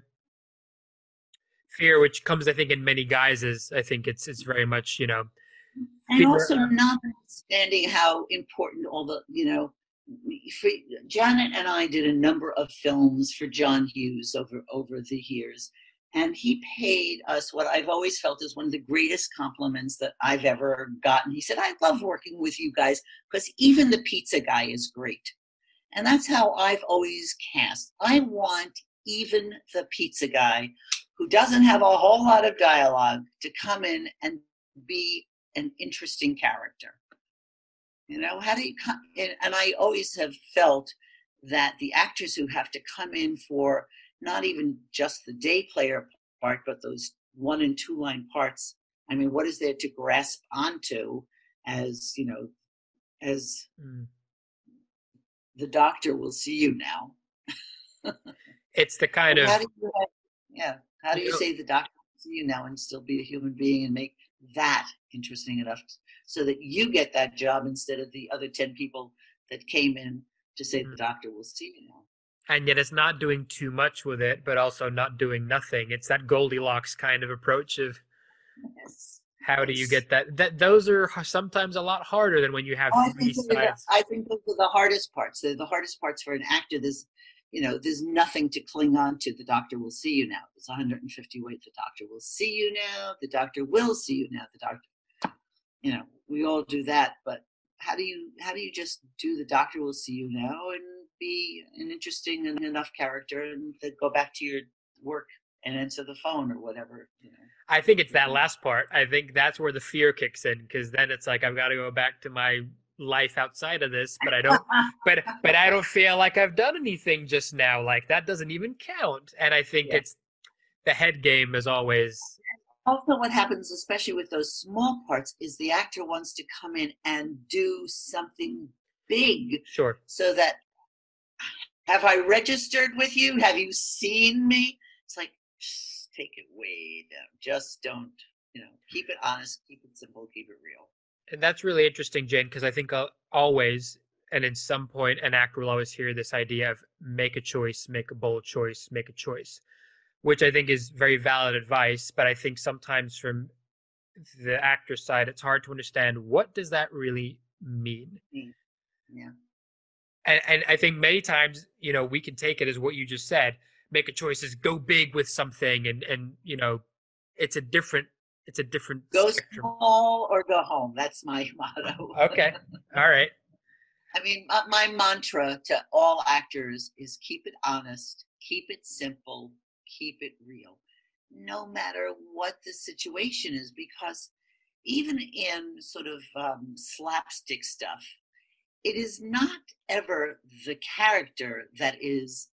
Fear, which comes, I think, in many guises. I think it's it's very much, you know. And fear, also not understanding how important all the, you know, for, Janet and I did a number of films for John Hughes over, over the years. And he paid us what I've always felt is one of the greatest compliments that I've ever gotten. He said, I love working with you guys because even the pizza guy is great. And that's how I've always cast. I want even the pizza guy who doesn't have a whole lot of dialogue to come in and be an interesting character. You know, how do you come in? And I always have felt that the actors who have to come in for not even just the day player part, but those one and two line parts. I mean, what is there to grasp onto as, you know, as mm. the doctor will see you now. It's the kind of, how do you, yeah. How do you, you know, say the doctor will see you now and still be a human being and make that interesting enough so that you get that job instead of the other ten people that came in to say mm. the doctor will see you now. And yet it's not doing too much with it, but also not doing nothing. It's that Goldilocks kind of approach of yes. how yes. do you get that? That those are sometimes a lot harder than when you have oh, three I sides. The, I think those are the hardest parts. They're the hardest parts for an actor. There's, you know, there's nothing to cling on to. The doctor will see you now. It's one hundred fifty weight. The doctor will see you now. The doctor will see you now. The doctor, you know, we all do that. But how do you how do you just do the doctor will see you now and be an interesting and enough character and then go back to your work and answer the phone or whatever. You know. I think it's that last part. I think that's where the fear kicks in, because then it's like I've got to go back to my life outside of this, but I don't but but I don't feel like I've done anything just now. Like that doesn't even count. And I think yeah. it's the head game is always. Also, what happens, especially with those small parts, is the actor wants to come in and do something big. Sure. So that, have I registered with you? Have you seen me? It's like, just take it way down. Just don't, you know, keep it honest, keep it simple, keep it real. And that's really interesting, Jane, because I think uh, always, and in some point, an actor will always hear this idea of make a choice, make a bold choice, make a choice, which I think is very valid advice. But I think sometimes from the actor's side, it's hard to understand what does that really mean. Yeah. And, and I think many times, you know, we can take it as what you just said, make a choice is go big with something. And, and you know, it's a different It's a different Go spectrum. small or go home. That's my motto. Okay. All right. I mean, my mantra to all actors is keep it honest, keep it simple, keep it real, no matter what the situation is. Because even in sort of um, slapstick stuff, it is not ever the character that is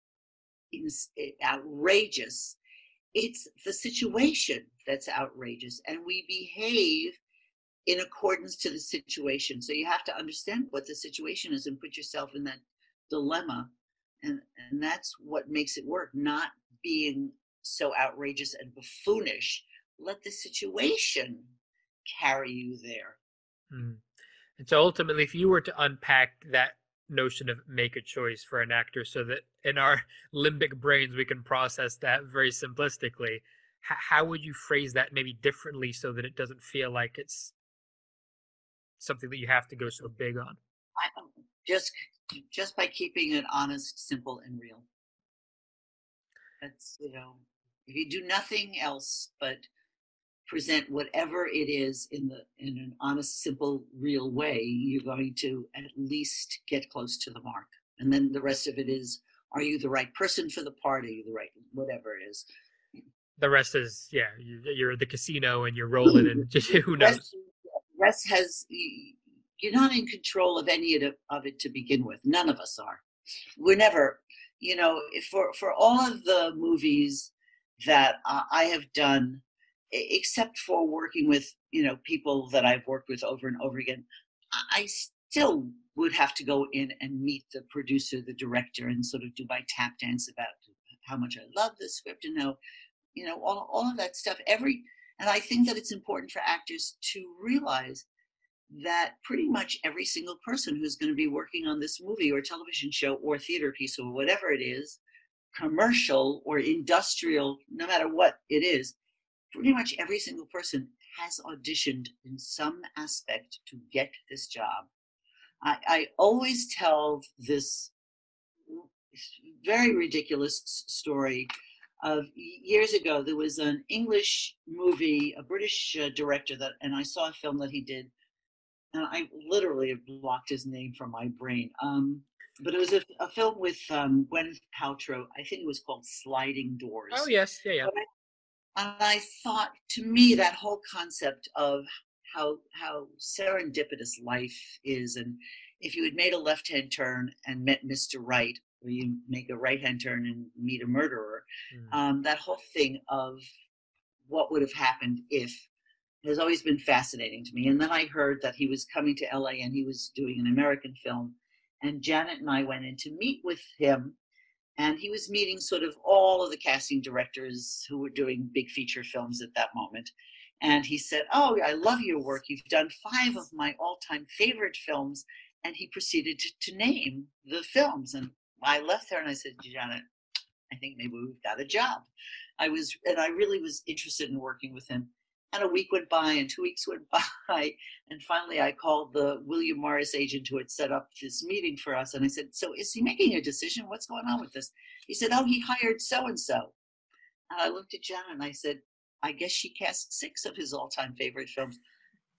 outrageous. It's the situation that's outrageous, and we behave in accordance to the situation. So you have to understand what the situation is and put yourself in that dilemma, and and that's what makes it work, not being so outrageous and buffoonish. Let the situation carry you there. Mm. And so ultimately, if you were to unpack that notion of make a choice for an actor so that in our limbic brains we can process that very simplistically, H- how would you phrase that maybe differently so that it doesn't feel like it's something that you have to go so big on? I, just just by keeping it honest, simple, and real. That's, you know, if you do nothing else but present whatever it is in the in an honest, simple, real way, you're going to at least get close to the mark. And then the rest of it is, are you the right person for the part? Are you the right, whatever it is? The rest is, yeah, you, you're at the casino and you're rolling and just, who knows? Rest, rest has, you're not in control of any of it, of it to begin with. None of us are. We're never, you know, for, for all of the movies that uh, I have done, except for working with, you know, people that I've worked with over and over again, I still would have to go in and meet the producer, the director, and sort of do my tap dance about how much I love the script and how, you know, all, all of that stuff. Every, and I think that it's important for actors to realize that pretty much every single person who's going to be working on this movie or television show or theater piece or whatever it is, commercial or industrial, no matter what it is, pretty much every single person has auditioned in some aspect to get this job. I, I always tell this very ridiculous story of years ago. There was an English movie, a British uh, director, that, and I saw a film that he did, and I literally have blocked his name from my brain. Um, but it was a, a film with um, Gwyneth Paltrow. I think it was called Sliding Doors. Oh, yes. Yeah, yeah. But I, and I thought, to me, that whole concept of how how serendipitous life is, and if you had made a left-hand turn and met Mister Right, or you make a right-hand turn and meet a murderer, mm. um, that whole thing of what would have happened if has always been fascinating to me. And then I heard that he was coming to L A and he was doing an American film, and Janet and I went in to meet with him. And he was meeting sort of all of the casting directors who were doing big feature films at that moment. And he said, "Oh, I love your work. You've done five of my all-time favorite films." And he proceeded to, to name the films. And I left there and I said, "Janet, I think maybe we've got a job." I was, and I really was interested in working with him. And a week went by and two weeks went by. And finally I called the William Morris agent who had set up this meeting for us. And I said, "So is he making a decision? What's going on with this?" He said, "Oh, he hired so-and-so." And I looked at Janet and I said, "I guess she cast six of his all-time favorite films."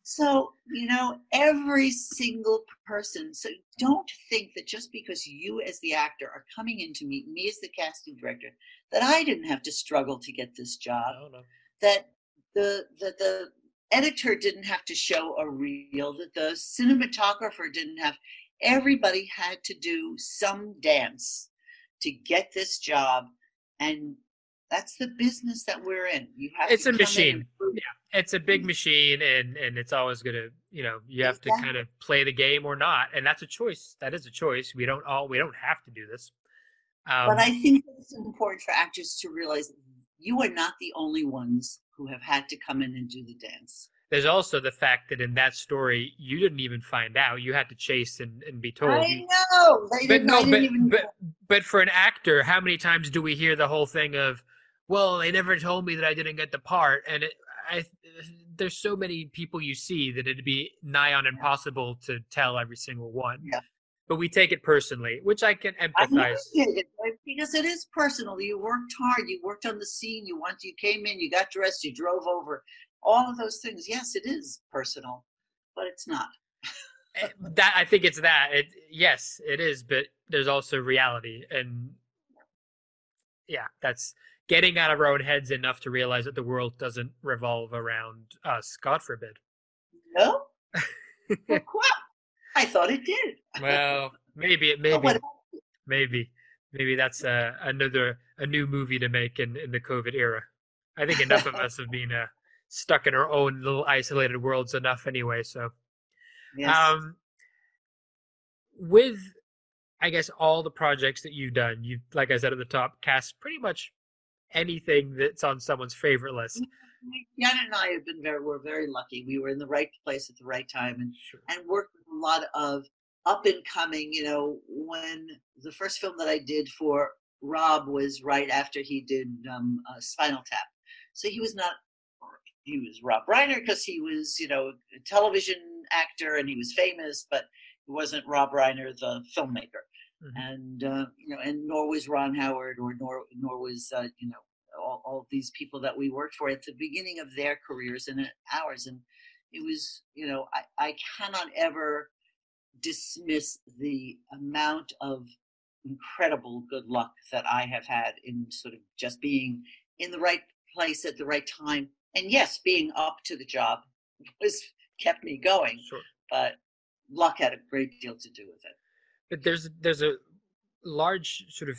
So, you know, every single person. So don't think that just because you as the actor are coming in to meet me as the casting director, that I didn't have to struggle to get this job, No, no. that the, the, the editor didn't have to show a reel, that the cinematographer didn't have, everybody had to do some dance to get this job. And that's the business that we're in. You have It's to a come in and machine. prove. Yeah, it's a big machine, and and it's always gonna, you know, you have to kind Exactly. of play the game or not, and that's a choice. That is a choice. We don't all we don't have to do this. But Um, I think it's important for actors to realize you are not the only ones who have had to come in and do the dance. there's also the fact that in that story, you didn't even find out. You had to chase and, and be told. I You, know they but didn't. I no, didn't but even but know. but for an actor, how many times do we hear the whole thing of, well, they never told me that I didn't get the part, and it, I there's so many people you see that it'd be nigh on Yeah, impossible to tell every single one. yeah. But we take it personally, which I can I know empathize. you did it right? Because it is personal. You worked hard. You worked on the scene. You want. You came in. You got dressed. You drove over. All of those things. Yes, it is personal, but it's not. Eh, That I think it's that. It yes, it is, but there's also reality, and yeah, that's getting out of our own heads enough to realize that the world doesn't revolve around us. God forbid. No. Well, crap. I thought it did. Well, maybe it But what? maybe maybe maybe that's uh, another a new movie to make in in the COVID era. I think enough of us have been uh, stuck in our own little isolated worlds enough anyway. So, Yes. um, with I guess all the projects that you've done, you've like I said at the top, cast pretty much anything that's on someone's favorite list. Janet and I have been very, we're very lucky. We were in the right place at the right time and, Sure. and worked with a lot of up and coming, you know, when the first film that I did for Rob was right after he did um, uh, Spinal Tap. So he was not, he was Rob Reiner because he was, you know, a television actor and he was famous, but he wasn't Rob Reiner, the filmmaker. Mm-hmm. And, uh, you know, and nor was Ron Howard or nor, nor was, uh, you know, all, all these people that we worked for at the beginning of their careers and ours. And it was, you know, I, I cannot ever dismiss the amount of incredible good luck that I have had in sort of just being in the right place at the right time. And yes, being up to the job was kept me going, Sure. but luck had a great deal to do with it. But there's there's a large sort of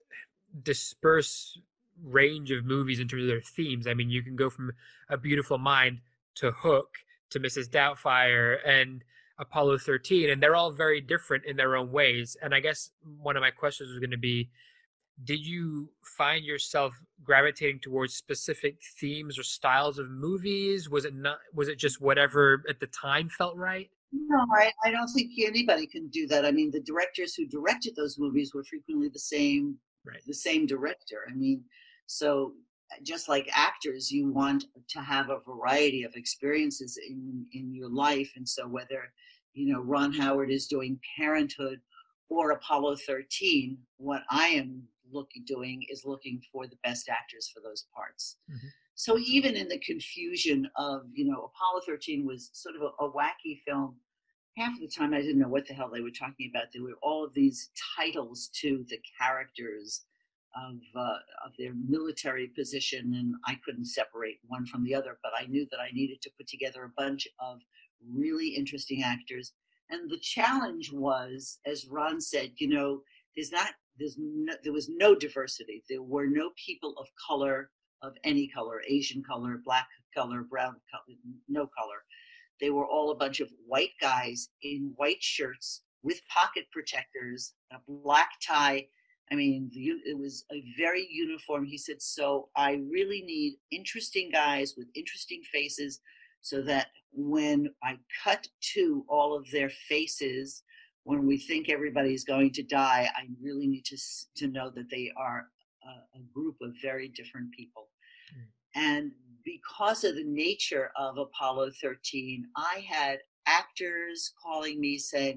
dispersed range of movies in terms of their themes. I mean, you can go from A Beautiful Mind to Hook to Missus Doubtfire and Apollo thirteen, and they're all very different in their own ways. And I guess one of my questions was going to be, did you find yourself gravitating towards specific themes or styles of movies? Was it not, was it just whatever at the time felt right? No, I, I don't think anybody can do that. I mean, the directors who directed those movies were frequently the same, Right. the same director. I mean, so just like actors, you want to have a variety of experiences in in your life, and so whether you know Ron Howard is doing Parenthood or Apollo thirteen, what I am looking doing is looking for the best actors for those parts. Mm-hmm. So even in the confusion of, you know, Apollo thirteen was sort of a, a wacky film. Half of the time I didn't know what the hell they were talking about. There were all of these titles to the characters of uh, of their military position, and I couldn't separate one from the other. But I knew that I needed to put together a bunch of really interesting actors. And the challenge was, as Ron said, you know, there's not there's no, there was no diversity. There were no people of color, of any color, Asian color, black color, brown color, no color. They were all a bunch of white guys in white shirts with pocket protectors, a black tie. I mean, it was a very uniform. He said, so I really need interesting guys with interesting faces so that when I cut to all of their faces, when we think everybody's going to die, I really need to, to know that they are a, a group of very different people. Mm. And because of the nature of Apollo thirteen, I had actors calling me saying,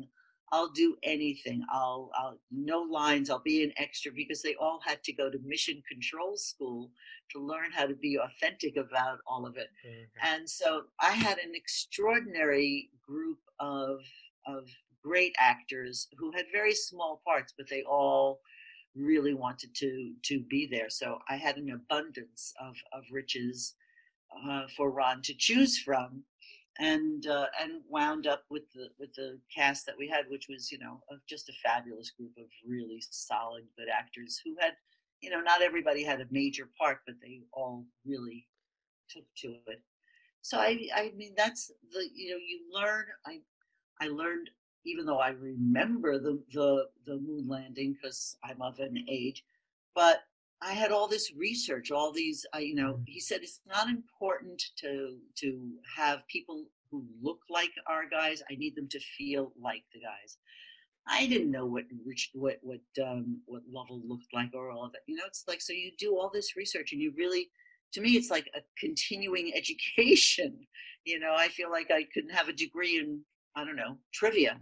I'll do anything. I'll, I'll no lines. I'll be an extra because they all had to go to mission control school to learn how to be authentic about all of it. Okay. And so I had an extraordinary group of of great actors who had very small parts, but they all really wanted to to be there. So I had an abundance of of riches uh, for Ron to choose from, and uh, and wound up with the with the cast that we had, which was you know just a fabulous group of really solid, good actors who had, you know, not everybody had a major part, but they all really took to it. So I I mean that's the you know you learn I I learned even though I remember the the the moon landing because I'm of an age, but I had all this research, all these, uh, you know, Mm. he said it's not important to to have people who look like our guys. I need them to feel like the guys. I didn't know what rich, what what um, what Lovell looked like or all of that. You know, it's like so you do all this research and you really, to me, it's like a continuing education. You know, I feel like I couldn't have a degree in I don't know trivia,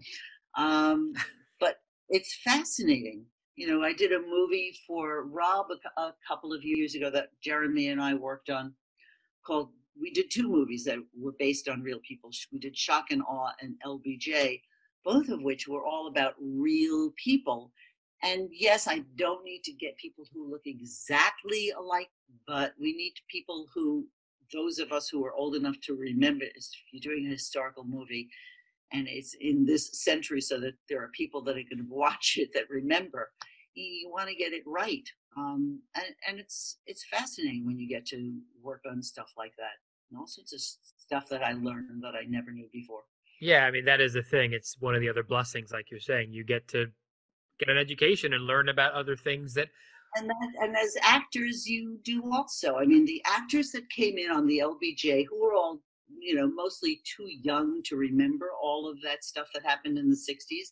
um, but it's fascinating. You know, I did a movie for Rob a, a couple of years ago that Jeremy and I worked on called. We did two movies that were based on real people. We did Shock and Awe and L B J, both of which were all about real people. And yes, I don't need to get people who look exactly alike, but we need people who, those of us who are old enough to remember, if you're doing a historical movie, and it's in this century so that there are people that are going to watch it that remember you want to get it right, um, and, and it's it's fascinating when you get to work on stuff like that and all sorts of stuff that I learned that I never knew before. Yeah, I mean that is the thing. It's one of the other blessings, like you're saying. You get to get an education and learn about other things that. And that, and as actors you do also. I mean the actors that came in on the L B J who were all you know mostly too young to remember all of that stuff that happened in the sixties.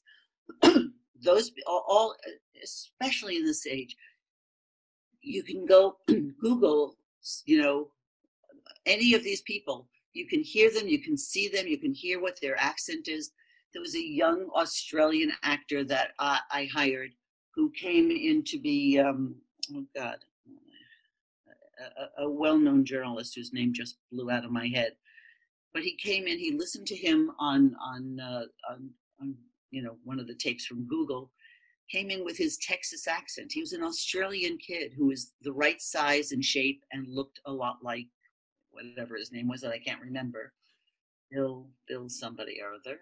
Those all, especially in this age, you can go Google, you know, any of these people. You can hear them, you can see them, you can hear what their accent is. There was a young Australian actor that I, I hired who came in to be, um, oh God, a, a well-known journalist whose name just blew out of my head. But he came in, he listened to him on on, uh, on, on you know one of the tapes from Google, came in with his Texas accent. He was an Australian kid who was the right size and shape and looked a lot like whatever his name was that I can't remember. Bill, Bill somebody or other.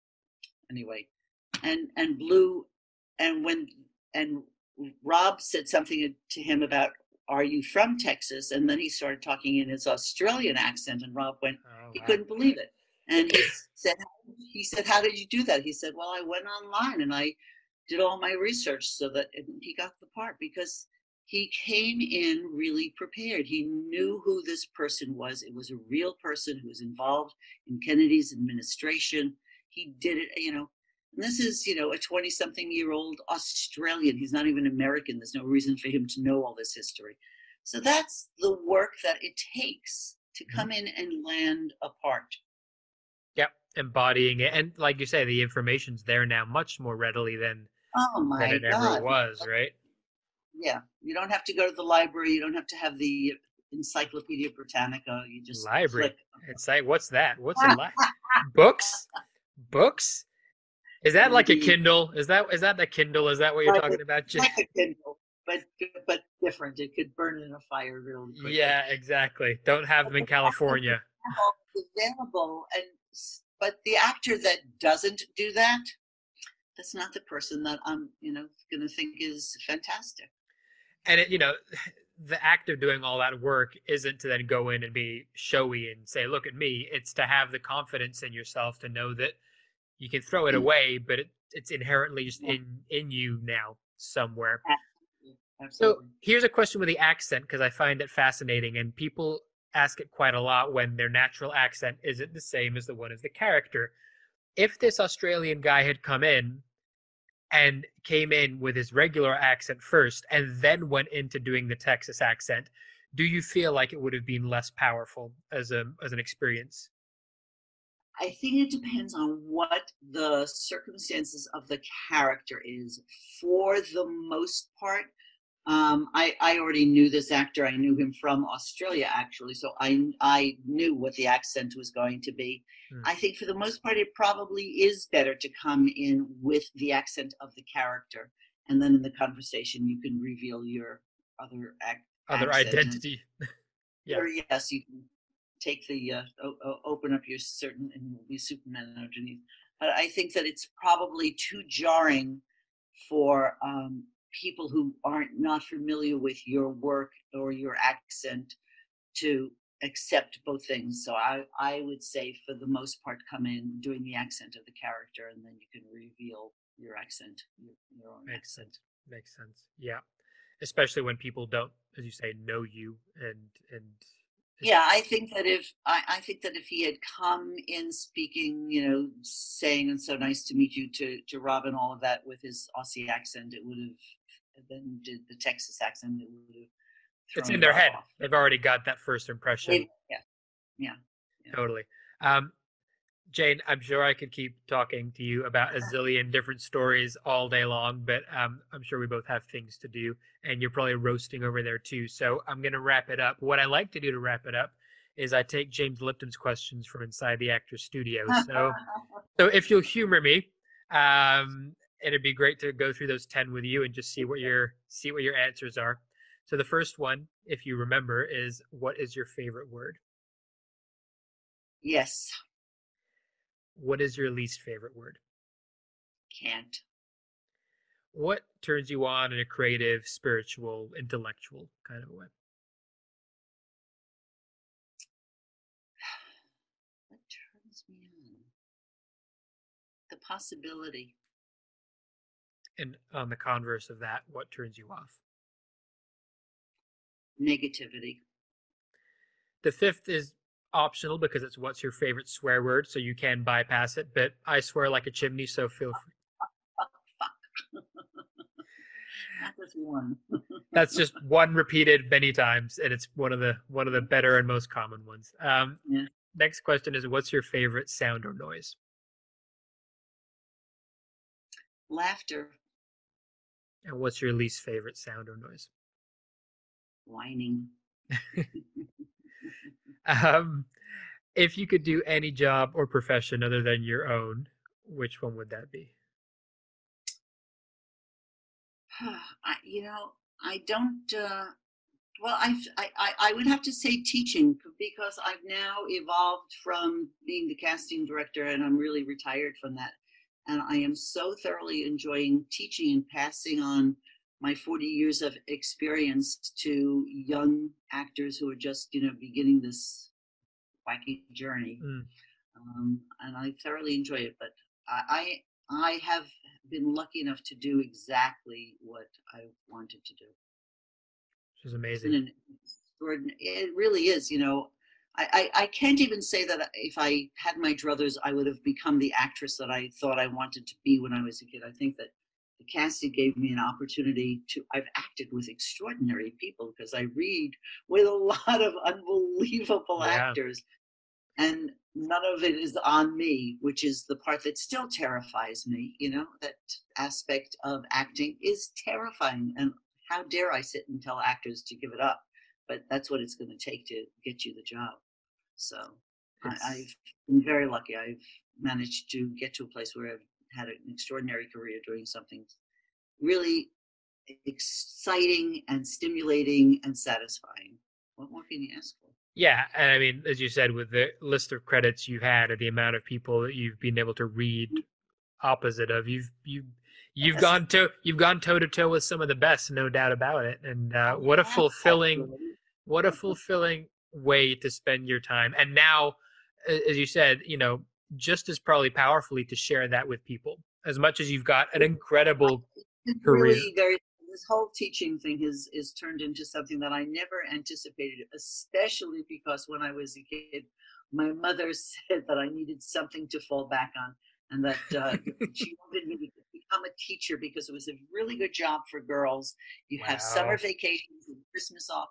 Anyway, and and Blue, and when and Rob said something to him about, "Are you from Texas?" And then he started talking in his Australian accent, and Rob went, Oh, he wow. couldn't believe it. And he said, he said, "How did you do that?" He said, "Well, I went online and I did all my research so that he got the part because he came in really prepared. He knew who this person was. It was a real person who was involved in Kennedy's administration. He did it, you know. And this is, you know, a twenty-something year old Australian. He's not even American. There's no reason for him to know all this history. So that's the work that it takes to come in and land a part. Yep, embodying it, and like you say, the information's there now much more readily than Oh than my it ever God. was, right? Yeah. You don't have to go to the library. You don't have to have the Encyclopedia Britannica. You just Library. click. It's like, what's that? What's a li- books? Books? Is that like a Indeed. Kindle? Is that is that the Kindle? Is that what you're Like, talking it's about? Jen? like a Kindle, but but different. It could burn in a fire really quickly. Yeah, exactly. Don't have them in California. It's available, and but the actor that doesn't do that, that's not the person that I'm, you know, going to think is fantastic. And it, you know, the act of doing all that work isn't to then go in and be showy and say, "Look at me." It's to have the confidence in yourself to know that you can throw it away, but it, it's inherently just Yeah, in in you now somewhere. absolutely. So Absolutely. here's a question with the accent because I find it fascinating, and people ask it quite a lot when their natural accent isn't the same as the one of the character. If this Australian guy had come in and came in with his regular accent first and then went into doing the Texas accent, do you feel like it would have been less powerful as a as an experience? I think it depends on what the circumstances of the character is. For the most part, um, I, I already knew this actor. I knew him from Australia, actually, so I I knew what the accent was going to be. Hmm. I think for the most part, it probably is better to come in with the accent of the character, and then in the conversation, you can reveal your other ac- Other accent. And identity. Yeah. or yes, you can take the uh, o- o- open up your certain and will be Superman underneath. But I think that it's probably too jarring for um, people who aren't not familiar with your work or your accent to accept both things. So I I would say for the most part, come in doing the accent of the character, and then you can reveal your accent, your, your own Makes accent. sense. Makes sense. Yeah. Especially when people don't, as you say, know you and and it's Yeah, I think that if I, I think that if he had come in speaking, you know, saying "and so nice to meet you" to to Rob and all of that with his Aussie accent, it would have then did the Texas accent, it would have it's thrown in their Rob head. off. They've already got that first impression. Maybe, yeah, yeah, yeah. Totally. Um, Jane, I'm sure I could keep talking to you about a zillion different stories all day long, but um, I'm sure we both have things to do, and you're probably roasting over there too. So I'm going to wrap it up. What I like to do to wrap it up is I take James Lipton's questions from inside the actor's studio. So, so if you'll humor me, um, it'd be great to go through those ten with you and just see what your see what your answers are. So the first one, if you remember, is what is your favorite word? Yes, What is your least favorite word? can't. What turns you on in a creative, spiritual, intellectual kind of way? What turns me on? The possibility. And on the converse of that, what turns you off? Negativity. The fifth is optional because it's what's your favorite swear word, so you can bypass it. But I swear like a chimney, so feel free. Fuck, fuck. Not just one. That's just one repeated many times, and it's one of the one of the better and most common ones. Um, Yeah. next question is, what's your favorite sound or noise? Laughter. And what's your least favorite sound or noise? Whining. Um, if you could do any job or profession other than your own, which one would that be? I, you know, I don't. Uh, well, I've, I, I, I would have to say teaching because I've now evolved from being the casting director, and I'm really retired from that. And I am so thoroughly enjoying teaching and passing on my forty years of experience to young actors who are just, you know, beginning this wacky journey. Mm, Um, and I thoroughly enjoy it. But I, I, I have been lucky enough to do exactly what I wanted to do. which is It's been amazing. an extraordinary. It really is. You know, I, I, I can't even say that if I had my druthers, I would have become the actress that I thought I wanted to be when I was a kid. I think that the casting gave me an opportunity to. I've acted with extraordinary people because I read with a lot of unbelievable Yeah, actors, and none of it is on me, which is the part that still terrifies me. You know, that aspect of acting is terrifying, and how dare I sit and tell actors to give it up? But that's what it's going to take to get you the job. So I, it's I've been very lucky. I've managed to get to a place where I've had an extraordinary career doing something really exciting and stimulating and satisfying. What more can you ask for? yeah. And I mean, as you said, with the list of credits you've had or the amount of people that you've been able to read opposite of, you've you you've Yes, gone to you've gone toe to toe with some of the best, no doubt about it. And uh, what a I fulfilling what a have. fulfilling way to spend your time. And now, as you said, you know, just as probably powerfully to share that with people. As much as you've got an incredible It's career. really very. This whole teaching thing is is turned into something that I never anticipated, especially because when I was a kid, my mother said that I needed something to fall back on, and that uh, she wanted me to become a teacher because it was a really good job for girls. You have summer Wow. vacations and Christmas off.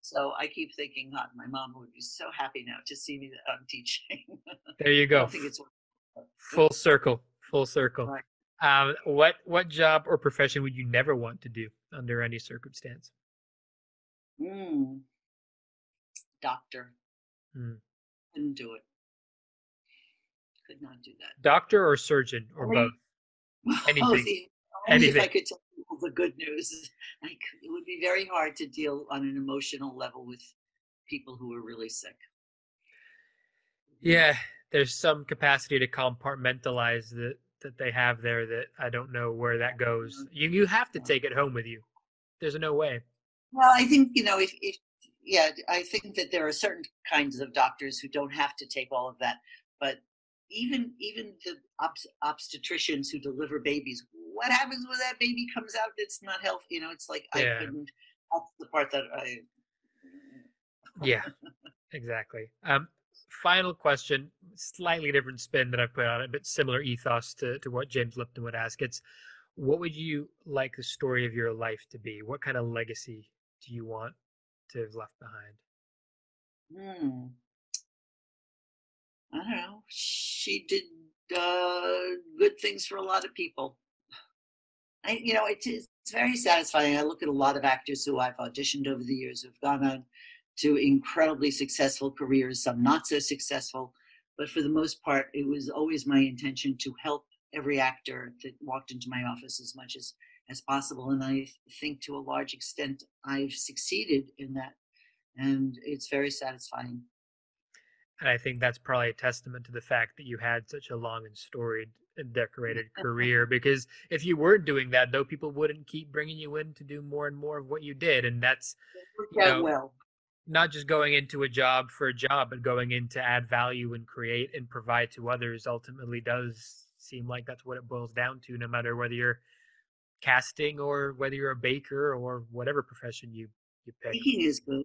So I keep thinking, God, my mom would be so happy now to see me that I'm teaching. There you I go. don't think it's Full circle. Full circle. right. Um, what what job or profession would you never want to do under any circumstance? Mm, doctor. Hmm. Couldn't do it. Could not do that. Doctor or surgeon or Only, both? Anything. only, only if Anything. I could tell people the good news. I could, it would be very hard to deal on an emotional level with people who are really sick. Yeah, there's some capacity to compartmentalize that that they have there that I don't know where that goes. You you have to take it home with you. There's no way. Well, I think, you know, if, if yeah, I think that there are certain kinds of doctors who don't have to take all of that. But even even the obst- obstetricians who deliver babies, what happens when that baby comes out that's not healthy? You know, it's like I Yeah. couldn't. That's the part that I. Yeah, exactly. Um, final question, slightly different spin that I've put on it, but similar ethos to, to what James Lipton would ask. It's what would you like the story of your life to be? What kind of legacy do you want to have left behind? Hmm. I don't know. She did uh, good things for a lot of people. I, you know, it is it's very satisfying. I look at a lot of actors who I've auditioned over the years who've gone on to incredibly successful careers, some not so successful, but for the most part, it was always my intention to help every actor that walked into my office as much as as possible. And I think to a large extent, I've succeeded in that, and it's very satisfying. And I think that's probably a testament to the fact that you had such a long and storied and decorated career. Because if you weren't doing that, though, people wouldn't keep bringing you in to do more and more of what you did. And that's, you know, well. not just going into a job for a job, but going in to add value and create and provide to others ultimately does seem like that's what it boils down to, no matter whether you're casting or whether you're a baker or whatever profession you, you pick. Baking is good.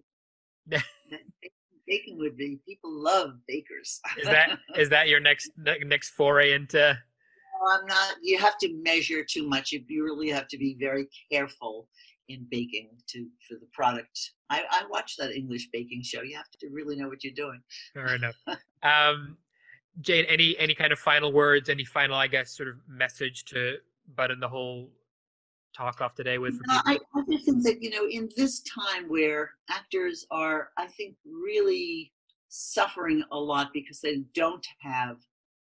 Baking would be. People love bakers. Is that is that your next next foray into? No, I'm not. You have to measure too much. You, you really have to be very careful in baking to for the product. I, I watch that English baking show. You have to really know what you're doing. Fair enough. Um, Jane, any any kind of final words? Any final, I guess, sort of message to button the whole talk off today with? For no, I, I just think that, you know, in this time where actors are, I think, really suffering a lot because they don't have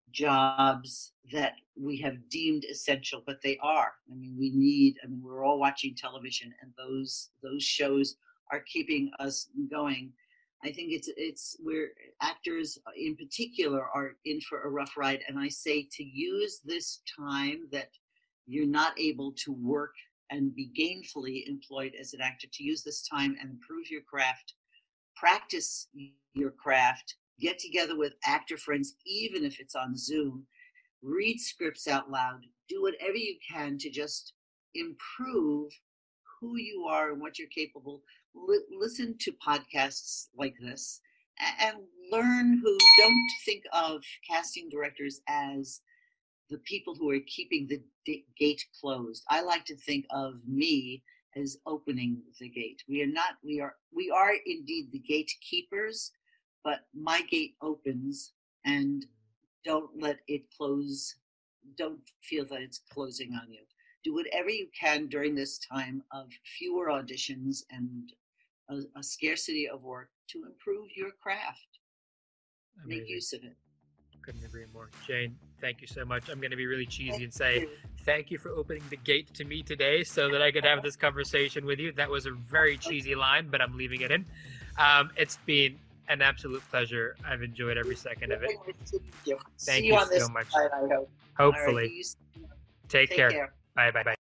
jobs that we have deemed essential, but they are. I mean, we need, I mean, we're all watching television, and those those shows are keeping us going. I think it's it's where actors in particular are in for a rough ride. And I say to use this time that you're not able to work and be gainfully employed as an actor, to use this time and improve your craft, practice your craft, get together with actor friends, even if it's on Zoom, read scripts out loud, do whatever you can to just improve who you are and what you're capable. L- listen to podcasts like this and learn who don't think of casting directors as the people who are keeping the d- gate closed. I like to think of me as opening the gate. We are not, we are, we are indeed the gatekeepers, but my gate opens, and don't let it close. Don't feel that it's closing on you. Do whatever you can during this time of fewer auditions and a, a scarcity of work to improve your craft. Amazing. Make use of it. Couldn't agree more. Jane, thank you so much. I'm going to be really cheesy and say thank you for opening the gate to me today so that I could have this conversation with you. That was a very cheesy line, but I'm leaving it in. Um, it's been an absolute pleasure. I've enjoyed every second of it. Thank Thank you, you on this so much. side, I hope. Hopefully. Right, Take, take care. care. Bye bye bye.